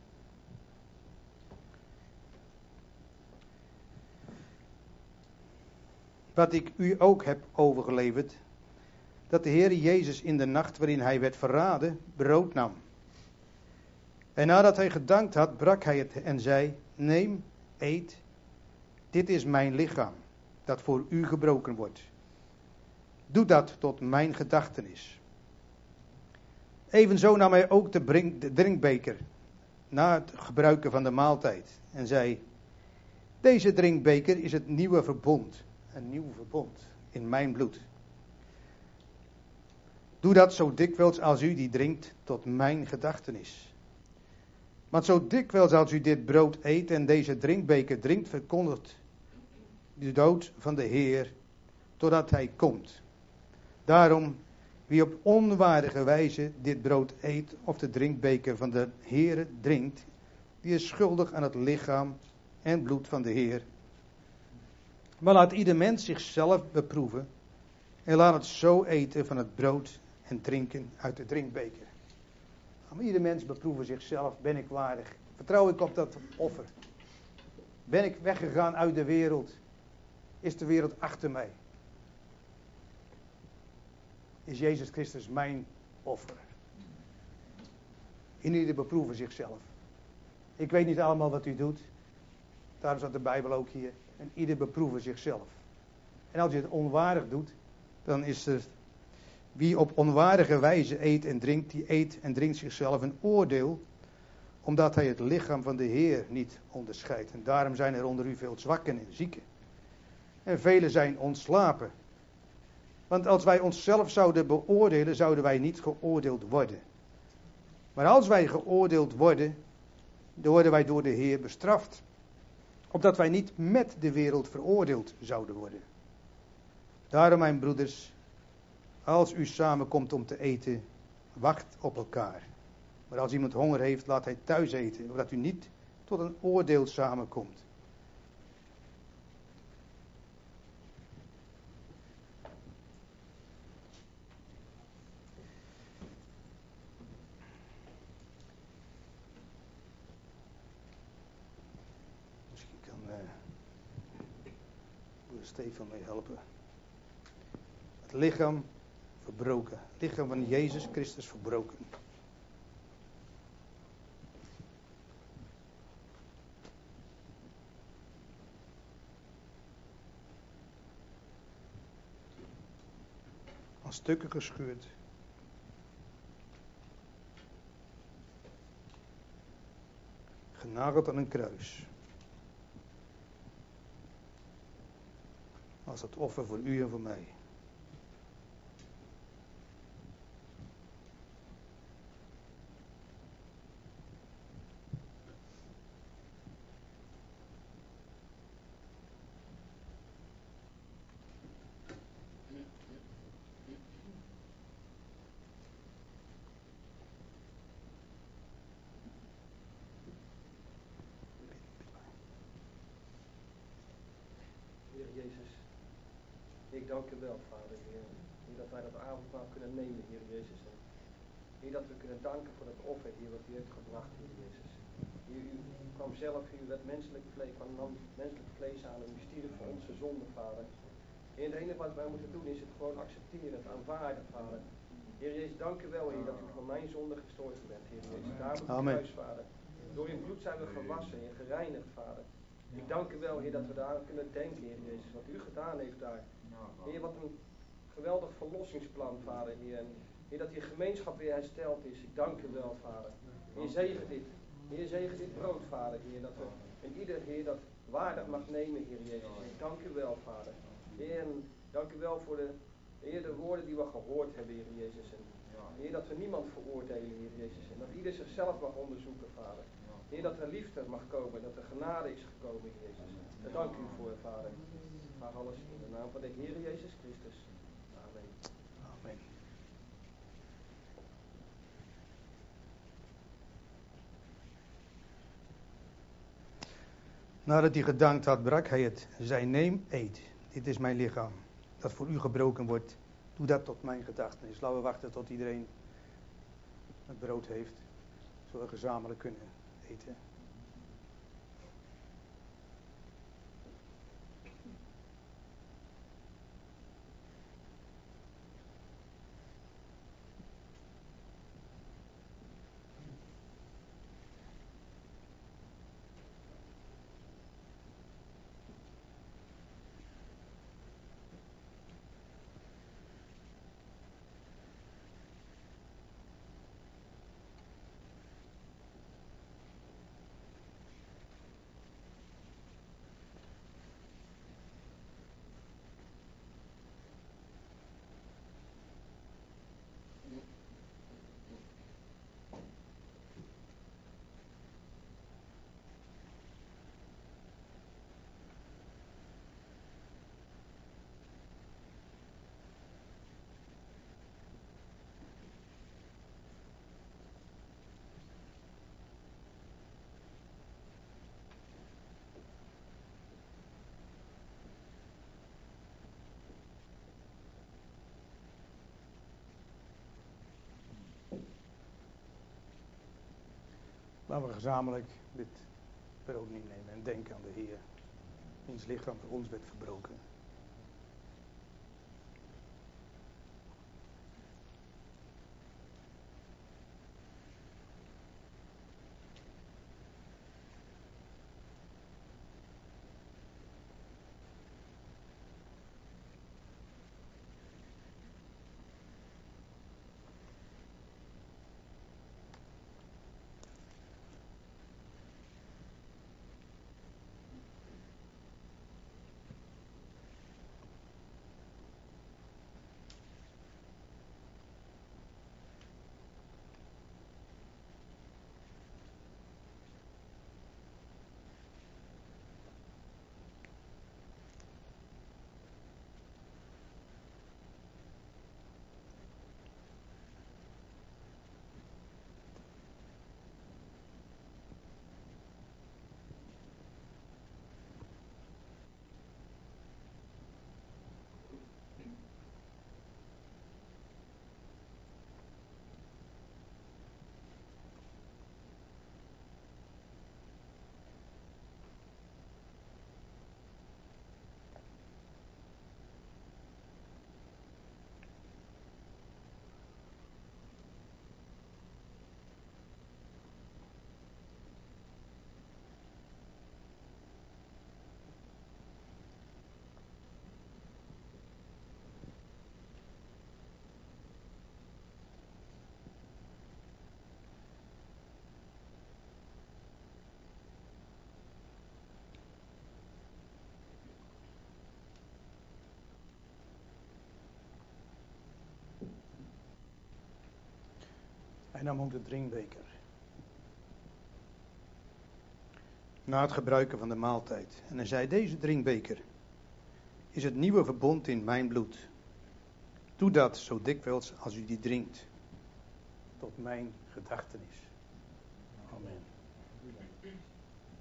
wat ik u ook heb overgeleverd, dat de Heer Jezus in de nacht waarin hij werd verraden, brood nam. En nadat hij gedankt had, brak hij het en zei: neem, eet, dit is mijn lichaam, dat voor u gebroken wordt. Doe dat tot mijn gedachtenis. Evenzo nam hij ook de, brink, de drinkbeker na het gebruiken van de maaltijd en zei: deze drinkbeker is het nieuwe verbond, een nieuw verbond in mijn bloed. Doe dat zo dikwijls als u die drinkt tot mijn gedachtenis. Want zo dikwijls als u dit brood eet en deze drinkbeker drinkt, verkondigt de dood van de Heer totdat hij komt. Daarom, wie op onwaardige wijze dit brood eet of de drinkbeker van de Heer drinkt, die is schuldig aan het lichaam en bloed van de Heer. Maar laat ieder mens zichzelf beproeven en laat het zo eten van het brood en drinken uit de drinkbeker. Maar ieder mens beproeven zichzelf: ben ik waardig? Vertrouw ik op dat offer? Ben ik weggegaan uit de wereld? Is de wereld achter mij? Is Jezus Christus mijn offer? Ieder beproeven zichzelf. Ik weet niet allemaal wat u doet. Daarom staat de Bijbel ook hier. En ieder beproeven zichzelf. En als je het onwaardig doet, dan is er: wie op onwaardige wijze eet en drinkt, die eet en drinkt zichzelf een oordeel, omdat hij het lichaam van de Heer niet onderscheidt. En daarom zijn er onder u veel zwakken en zieken. En velen zijn ontslapen. Want als wij onszelf zouden beoordelen, zouden wij niet geoordeeld worden. Maar als wij geoordeeld worden, dan worden wij door de Heer bestraft. Opdat wij niet met de wereld veroordeeld zouden worden. Daarom, mijn broeders, als u samenkomt om te eten, wacht op elkaar. Maar als iemand honger heeft, laat hij thuis eten, opdat u niet tot een oordeel samenkomt. Misschien kan uh, broeder Stefan mee helpen. Het lichaam verbroken. Het lichaam van Jezus Christus verbroken. Aan stukken gescheurd. Genageld aan een kruis. Als het offer voor u en voor mij. ik dank u wel, Vader, Heer. Heer, dat wij dat avondmaal kunnen nemen, Heer Jezus. En Heer, dat we kunnen danken voor dat offer, Heer, wat u heeft gebracht, Heer Jezus. Heer, u, u kwam zelf, u werd menselijk vlees, kwam, nam menselijk vlees aan en u stierf voor onze zonde, Vader. Heer, het enige wat wij moeten doen is het gewoon accepteren, het aanvaarden, Vader. Heer Jezus, dank u wel, Heer, dat u voor mijn zonde gestorven bent, Heer Jezus. Daar op het kruis, Vader. Door uw bloed zijn we gewassen en gereinigd, Vader. Ik dank u wel, Heer, dat we daar kunnen denken, Heer Jezus, wat u gedaan heeft daar. Heer, wat een geweldig verlossingsplan, Vader, Heer. En Heer, dat die gemeenschap weer hersteld is. Ik dank u wel, Vader. Heer, zegen dit. Heer, zegen dit brood, Vader, Heer. Dat we en ieder, Heer, dat waardig mag nemen, Heer Jezus. En ik dank u wel, Vader. Heer, en dank u wel voor de, Heer, de woorden die we gehoord hebben, Heer Jezus. En Heer, dat we niemand veroordelen, Heer Jezus. En dat ieder zichzelf mag onderzoeken, Vader. Heer, dat er liefde mag komen, dat er genade is gekomen, Heer Jezus. Daar dank u voor, Vader. Ik vraag alles in de naam van de Heer Jezus Christus. Amen. Amen. Nadat hij gedankt had, brak hij het. Zei, neem, eet. Dit is mijn lichaam, dat voor u gebroken wordt. Doe dat tot mijn gedachtenis. Laten we wachten tot iedereen het brood heeft, zodat we gezamenlijk kunnen eten. Laten we gezamenlijk dit brood nemen en denken aan de Heer. Wiens lichaam voor ons werd verbroken. Hij nam ook de drinkbeker. Na het gebruiken van de maaltijd. En hij zei, deze drinkbeker is het nieuwe verbond in mijn bloed. Doe dat zo dikwijls als u die drinkt. Tot mijn gedachtenis. Amen.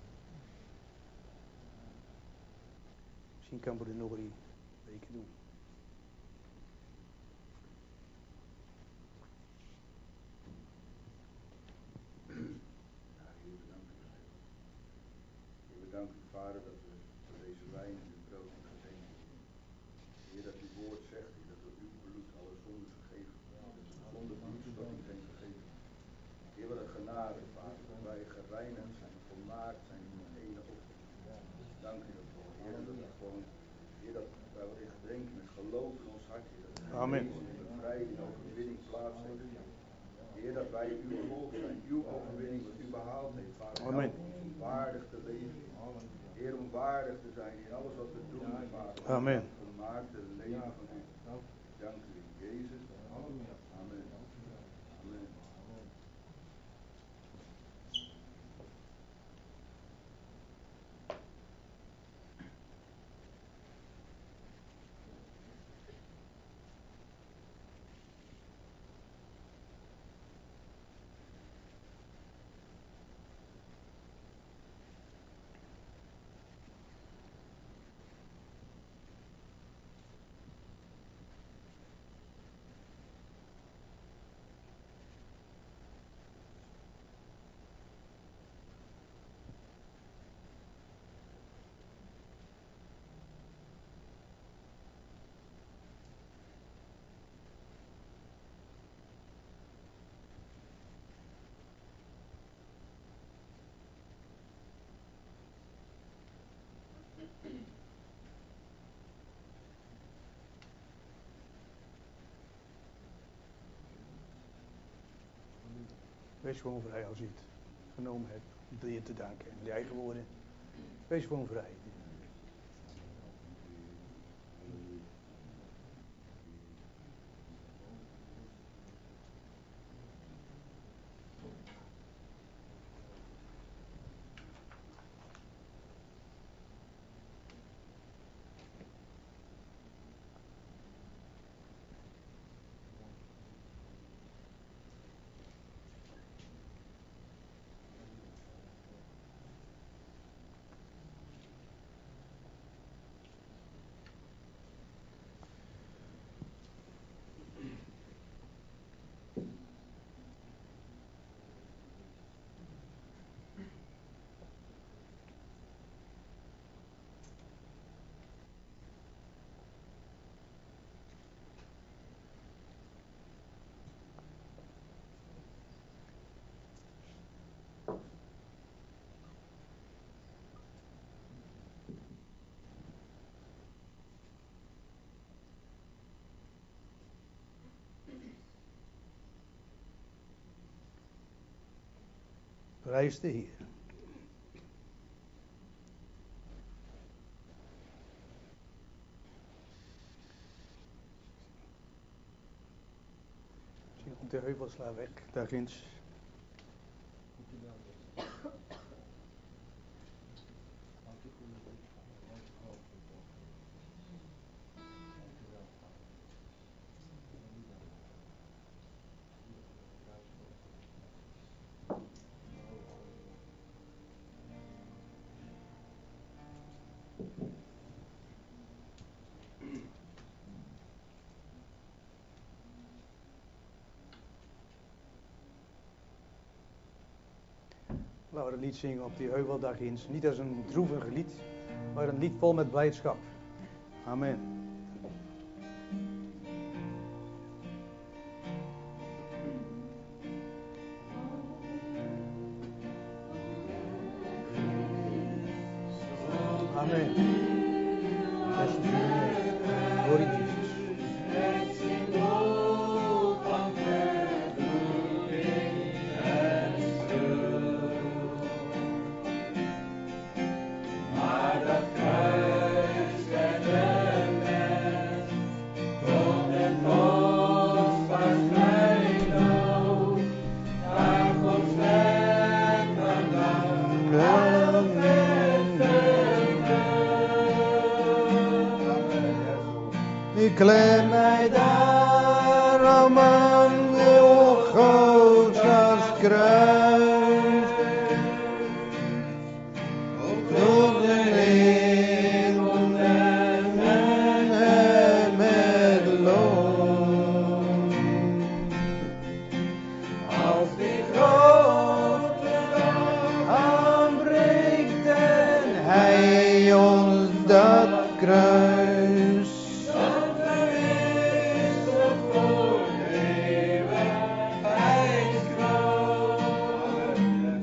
Misschien kan broeder Nori een beker doen. dank u, Vader, dat we voor deze wijn en uw brood en gezegend. Heer, dat uw woord zegt, Heer, dat door uw bloed alle zonden vergeven. Dat we zonder bloedstorting zijn vergeven. Heer, wat een genade, Vader, dat wij gereinigd zijn, volmaakt zijn in het ene offer. Dank u daarvoor, Heer, dat we gewoon, Heer, dat wij wat in gedenken met geloof in ons hart, Heer, dat er genezing en bevrijding, overwinning plaats heeft. Heer, dat wij uw volk zijn, uw overwinning, wat u behaald heeft, Vader. Amen. Help ons om waardig te leven. Heer, om waardig te zijn in alles wat we doen, Vader. Amen. Volmaakte leven van u. Dank u, Jezus. Amen. Amen. Wees gewoon vrij als je het genomen hebt om de Heer te danken. In je eigen woorden. Wees gewoon vrij. Prijs de Heer. Misschien komt de heuvelsla weg, daar ginds. Laten we een lied zingen op die heuvel daar ginds. Niet als een droevig lied, maar een lied vol met blijdschap. Amen. Amen. Bless you, name. Glory to Jesus. Klem mij daarom aan uw Golgotha's kruis. Op de hemel en met loon. Als die grote dag aanbreekt en kruis. Dat verwisselt voor eeuwigheidskroon.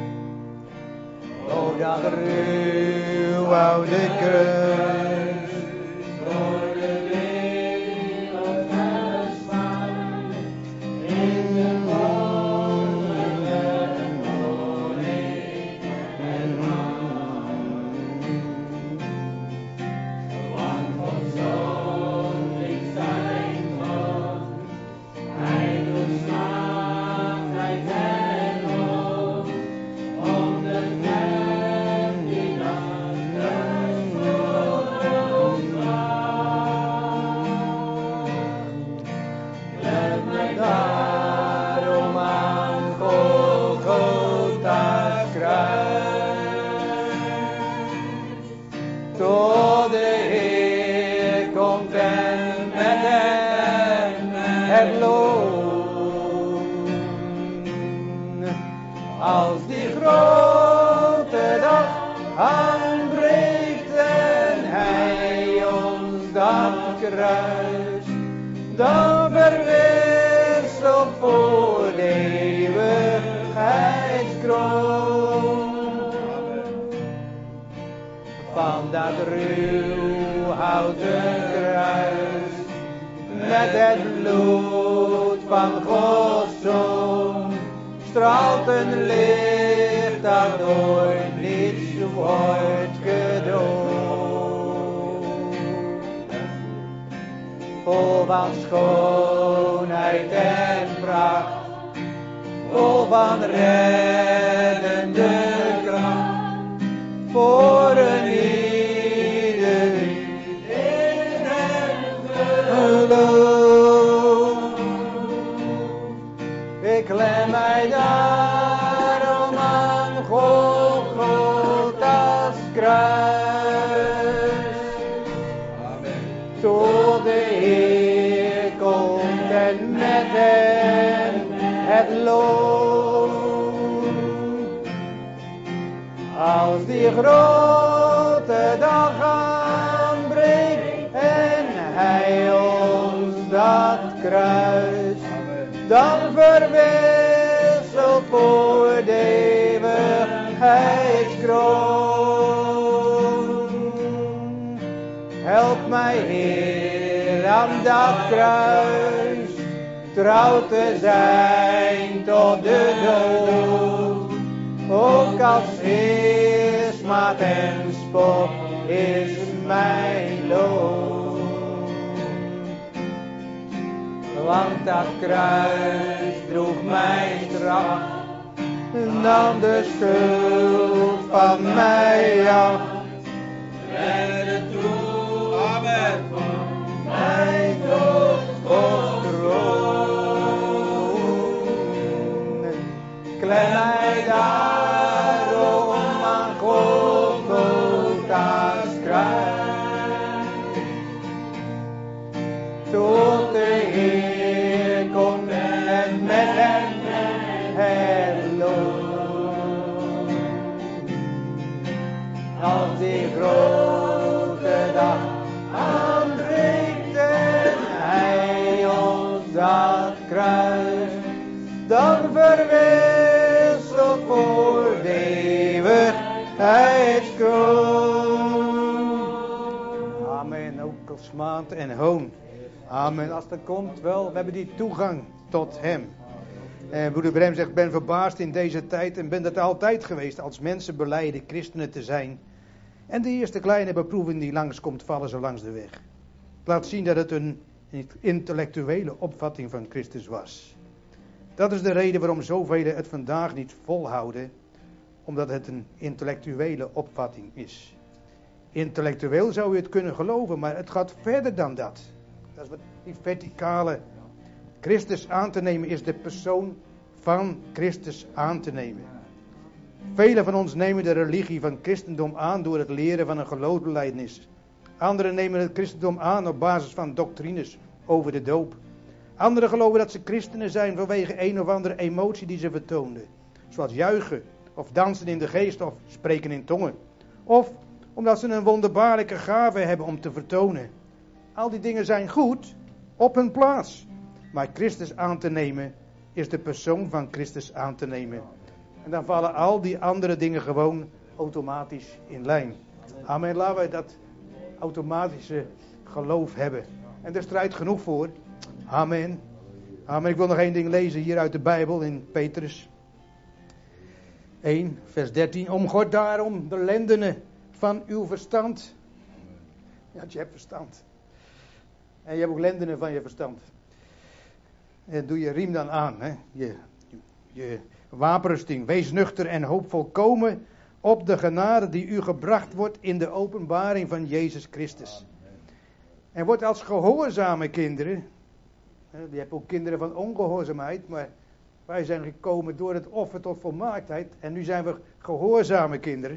O, dat ruw oude kruis. Voor de wereld geslaan. In de wonderlijke woning en man. Want van zondig zijn God. Hij doorslaat en hoog. Om de wet die dat kruis voor ons bracht. Let mij daarom aan Golgotha's kruis. Tot de Heer komt en met hem het loon. Als die grote dag aanbreekt en hij ons dat kruis, dan verwisselt voor de eeuwigheidskroon. Van dat ruw houten kruis, met het bloed van Gods Zoon, straalt een licht dat door niets wordt gedood. Vol van schoonheid en pracht, vol van reddende kracht, voor een ieder die in hem gelooft. Ik klem mij daarom aan Golgotha's kruis. Tot de Heer komt en met hem het loon. Als die grote dag aanbreekt en hij ons dat kruis, dan verwisselt voor de eeuwigheidskroon. Help mij, Heer, aan dat kruis trouw te zijn tot de dood. Ook als smaad en spot is mijn loon. Want dat kruis droeg mijn straf, nam de schuld van mij af. Redde toe, amen, Mijn dood op troon. Klem mij daarom aan Golgotha's kruis. Tot de Heer komt en met hem het loon. Als die grote dag aanbreekt en hij ons dat kruis, dan verwisselt voor de eeuwigheidskroon. Amen, ook als smaad en hoon. Amen, als dat komt wel, we hebben die toegang tot hem. En broeder Brem zegt, ik ben verbaasd in deze tijd en ben dat altijd geweest als mensen belijden christenen te zijn. En de eerste kleine beproeving die langskomt, vallen ze langs de weg. Het laat zien dat het een intellectuele opvatting van Christus was. Dat is de reden waarom zoveel het vandaag niet volhouden, omdat het een intellectuele opvatting is. Intellectueel zou je het kunnen geloven, maar het gaat verder dan dat. Dat is wat die verticale. Christus aan te nemen is de persoon van Christus aan te nemen. Velen van ons nemen de religie van christendom aan door het leren van een geloofsbelijdenis. Anderen nemen het christendom aan op basis van doctrines over de doop. Anderen geloven dat ze christenen zijn vanwege een of andere emotie die ze vertoonden. Zoals juichen of dansen in de geest of spreken in tongen. Of Omdat ze een wonderbaarlijke gave hebben om te vertonen. Al die dingen zijn goed, op hun plaats. Maar Christus aan te nemen, is de persoon van Christus aan te nemen. En dan vallen al die andere dingen gewoon automatisch in lijn. Amen, laten wij dat automatische geloof hebben. En er strijdt genoeg voor. Amen. Amen. Ik wil nog één ding lezen hier uit de Bijbel in Petrus één, vers dertien. Omgord daarom de lendenen van uw verstand. Ja, je hebt verstand. En je hebt ook lendenen van je verstand. En doe je riem dan aan. Hè? Je, je wapenrusting. Wees nuchter en hoop volkomen op de genade die u gebracht wordt in de openbaring van Jezus Christus. En wordt als gehoorzame kinderen. Je hebt ook kinderen van ongehoorzaamheid. Maar wij zijn gekomen door het offer tot volmaaktheid. En nu zijn we gehoorzame kinderen.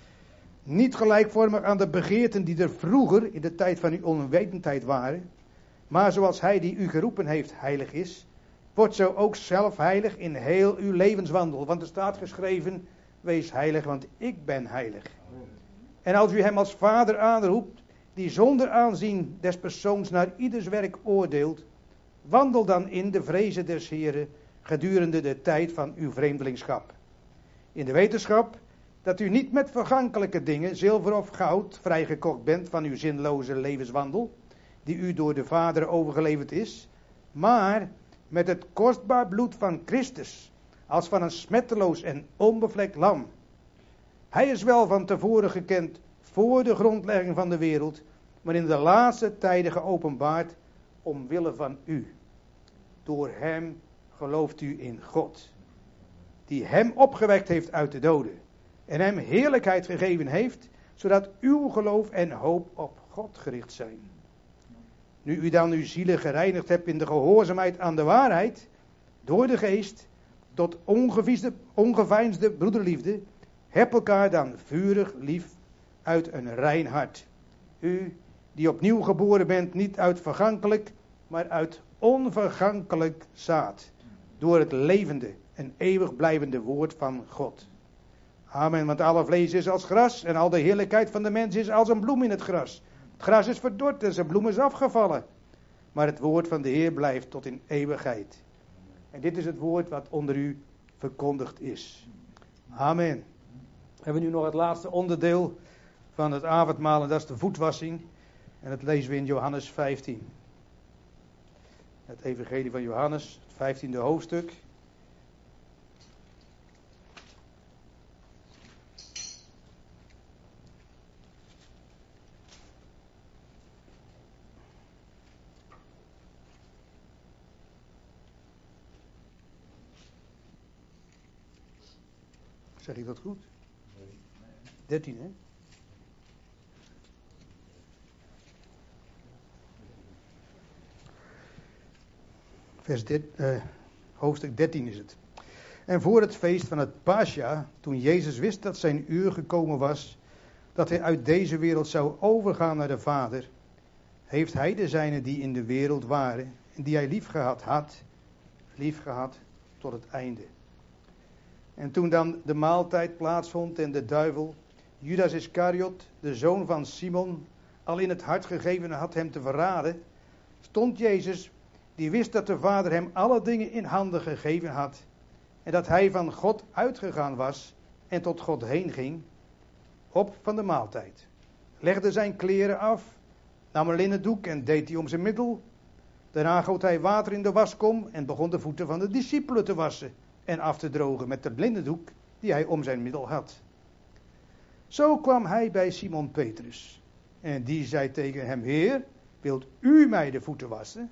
Niet gelijkvormig aan de begeerten die er vroeger in de tijd van uw onwetendheid waren. Maar zoals hij die u geroepen heeft heilig is. Wordt zo ook zelf heilig in heel uw levenswandel. Want er staat geschreven. Wees heilig, want ik ben heilig. En als u hem als vader aanroept, die zonder aanzien des persoons naar ieders werk oordeelt, wandel dan in de vrezen des Heren gedurende de tijd van uw vreemdelingschap. In de wetenschap dat u niet met vergankelijke dingen, zilver of goud, vrijgekocht bent van uw zinloze levenswandel, die u door de Vader overgeleverd is, maar met het kostbaar bloed van Christus, als van een smetteloos en onbevlekt lam. Hij is wel van tevoren gekend voor de grondlegging van de wereld, maar in de laatste tijden geopenbaard omwille van u. Door hem gelooft u in God, die hem opgewekt heeft uit de doden en hem heerlijkheid gegeven heeft, zodat uw geloof en hoop op God gericht zijn. Nu u dan uw zielen gereinigd hebt in de gehoorzaamheid aan de waarheid, door de geest, tot ongeveinsde broederliefde, heb elkaar dan vurig lief uit een rein hart. U die opnieuw geboren bent, niet uit vergankelijk, maar uit onvergankelijk zaad, door het levende en eeuwig blijvende woord van God. Amen, want alle vlees is als gras en al de heerlijkheid van de mens is als een bloem in het gras. Het gras is verdord en zijn bloem is afgevallen, maar het woord van de Heer blijft tot in eeuwigheid. En dit is het woord wat onder u verkondigd is. Amen. We hebben nu nog het laatste onderdeel van het avondmaal en dat is de voetwassing. En dat lezen we in Johannes vijftien. Het evangelie van Johannes, het vijftiende hoofdstuk. Zeg ik dat goed? dertien, hè? Vers dit, uh, hoofdstuk dertien is het. En voor het feest van het Pascha, toen Jezus wist dat zijn uur gekomen was, dat hij uit deze wereld zou overgaan naar de Vader, heeft hij de zijnen die in de wereld waren, en die hij liefgehad had, liefgehad tot het einde. En toen dan de maaltijd plaatsvond en de duivel, Judas Iscariot, de zoon van Simon, al in het hart gegeven had hem te verraden, stond Jezus, die wist dat de Vader hem alle dingen in handen gegeven had, en dat hij van God uitgegaan was en tot God heen ging, op van de maaltijd. Legde zijn kleren af, nam een linnen doek en deed die om zijn middel. Daarna goot hij water in de waskom en begon de voeten van de discipelen te wassen en af te drogen met de linnen doek die hij om zijn middel had. Zo kwam hij bij Simon Petrus. En die zei tegen hem: Heer, wilt u mij de voeten wassen?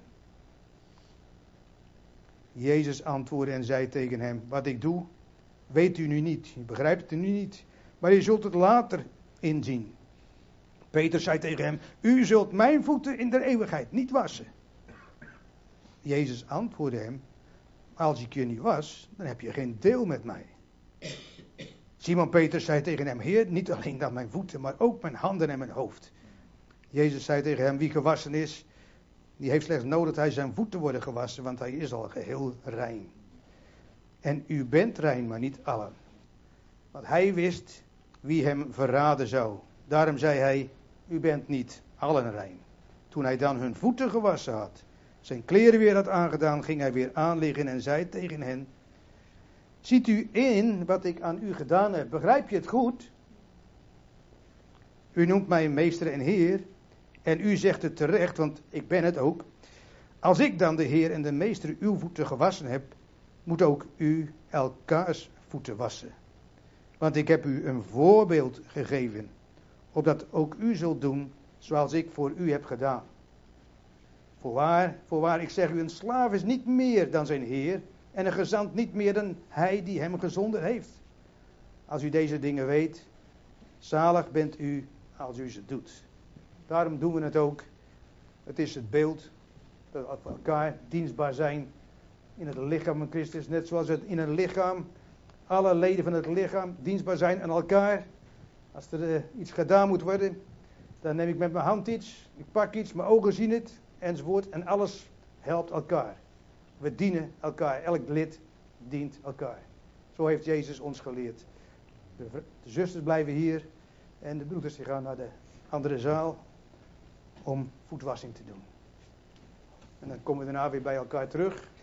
Jezus antwoordde en zei tegen hem: Wat ik doe, weet u nu niet. Je begrijpt het nu niet. Maar je zult het later inzien. Petrus zei tegen hem: U zult mijn voeten in de eeuwigheid niet wassen. Jezus antwoordde hem: Als ik je niet was, dan heb je geen deel met mij. Simon Petrus zei tegen hem: Heer, niet alleen dan mijn voeten, maar ook mijn handen en mijn hoofd. Jezus zei tegen hem: Wie gewassen is, die heeft slechts nodig dat hij zijn voeten worden gewassen, want hij is al geheel rein. En u bent rein, maar niet allen. Want hij wist wie hem verraden zou. Daarom zei hij, u bent niet allen rein. Toen hij dan hun voeten gewassen had, zijn kleren weer had aangedaan, ging hij weer aanliggen en zei tegen hen, ziet u in wat ik aan u gedaan heb? Begrijp je het goed? U noemt mij meester en heer en u zegt het terecht, want ik ben het ook. Als ik dan de heer en de meester uw voeten gewassen heb, moet ook u elkaars voeten wassen. Want ik heb u een voorbeeld gegeven, opdat ook u zult doen zoals ik voor u heb gedaan. Voorwaar, voorwaar, ik zeg u, een slaaf is niet meer dan zijn heer en een gezant niet meer dan hij die hem gezonden heeft. Als u deze dingen weet, zalig bent u als u ze doet. Daarom doen we het ook. Het is het beeld dat we elkaar dienstbaar zijn in het lichaam van Christus. Net zoals het in een lichaam, alle leden van het lichaam dienstbaar zijn aan elkaar. Als er uh, iets gedaan moet worden, dan neem ik met mijn hand iets, ik pak iets, mijn ogen zien het, enzovoort. En alles helpt elkaar. We dienen elkaar, elk lid dient elkaar. Zo heeft Jezus ons geleerd. De, de zusters blijven hier en de broeders die gaan naar de andere zaal om voetwassing te doen. En dan komen we daarna weer bij elkaar terug.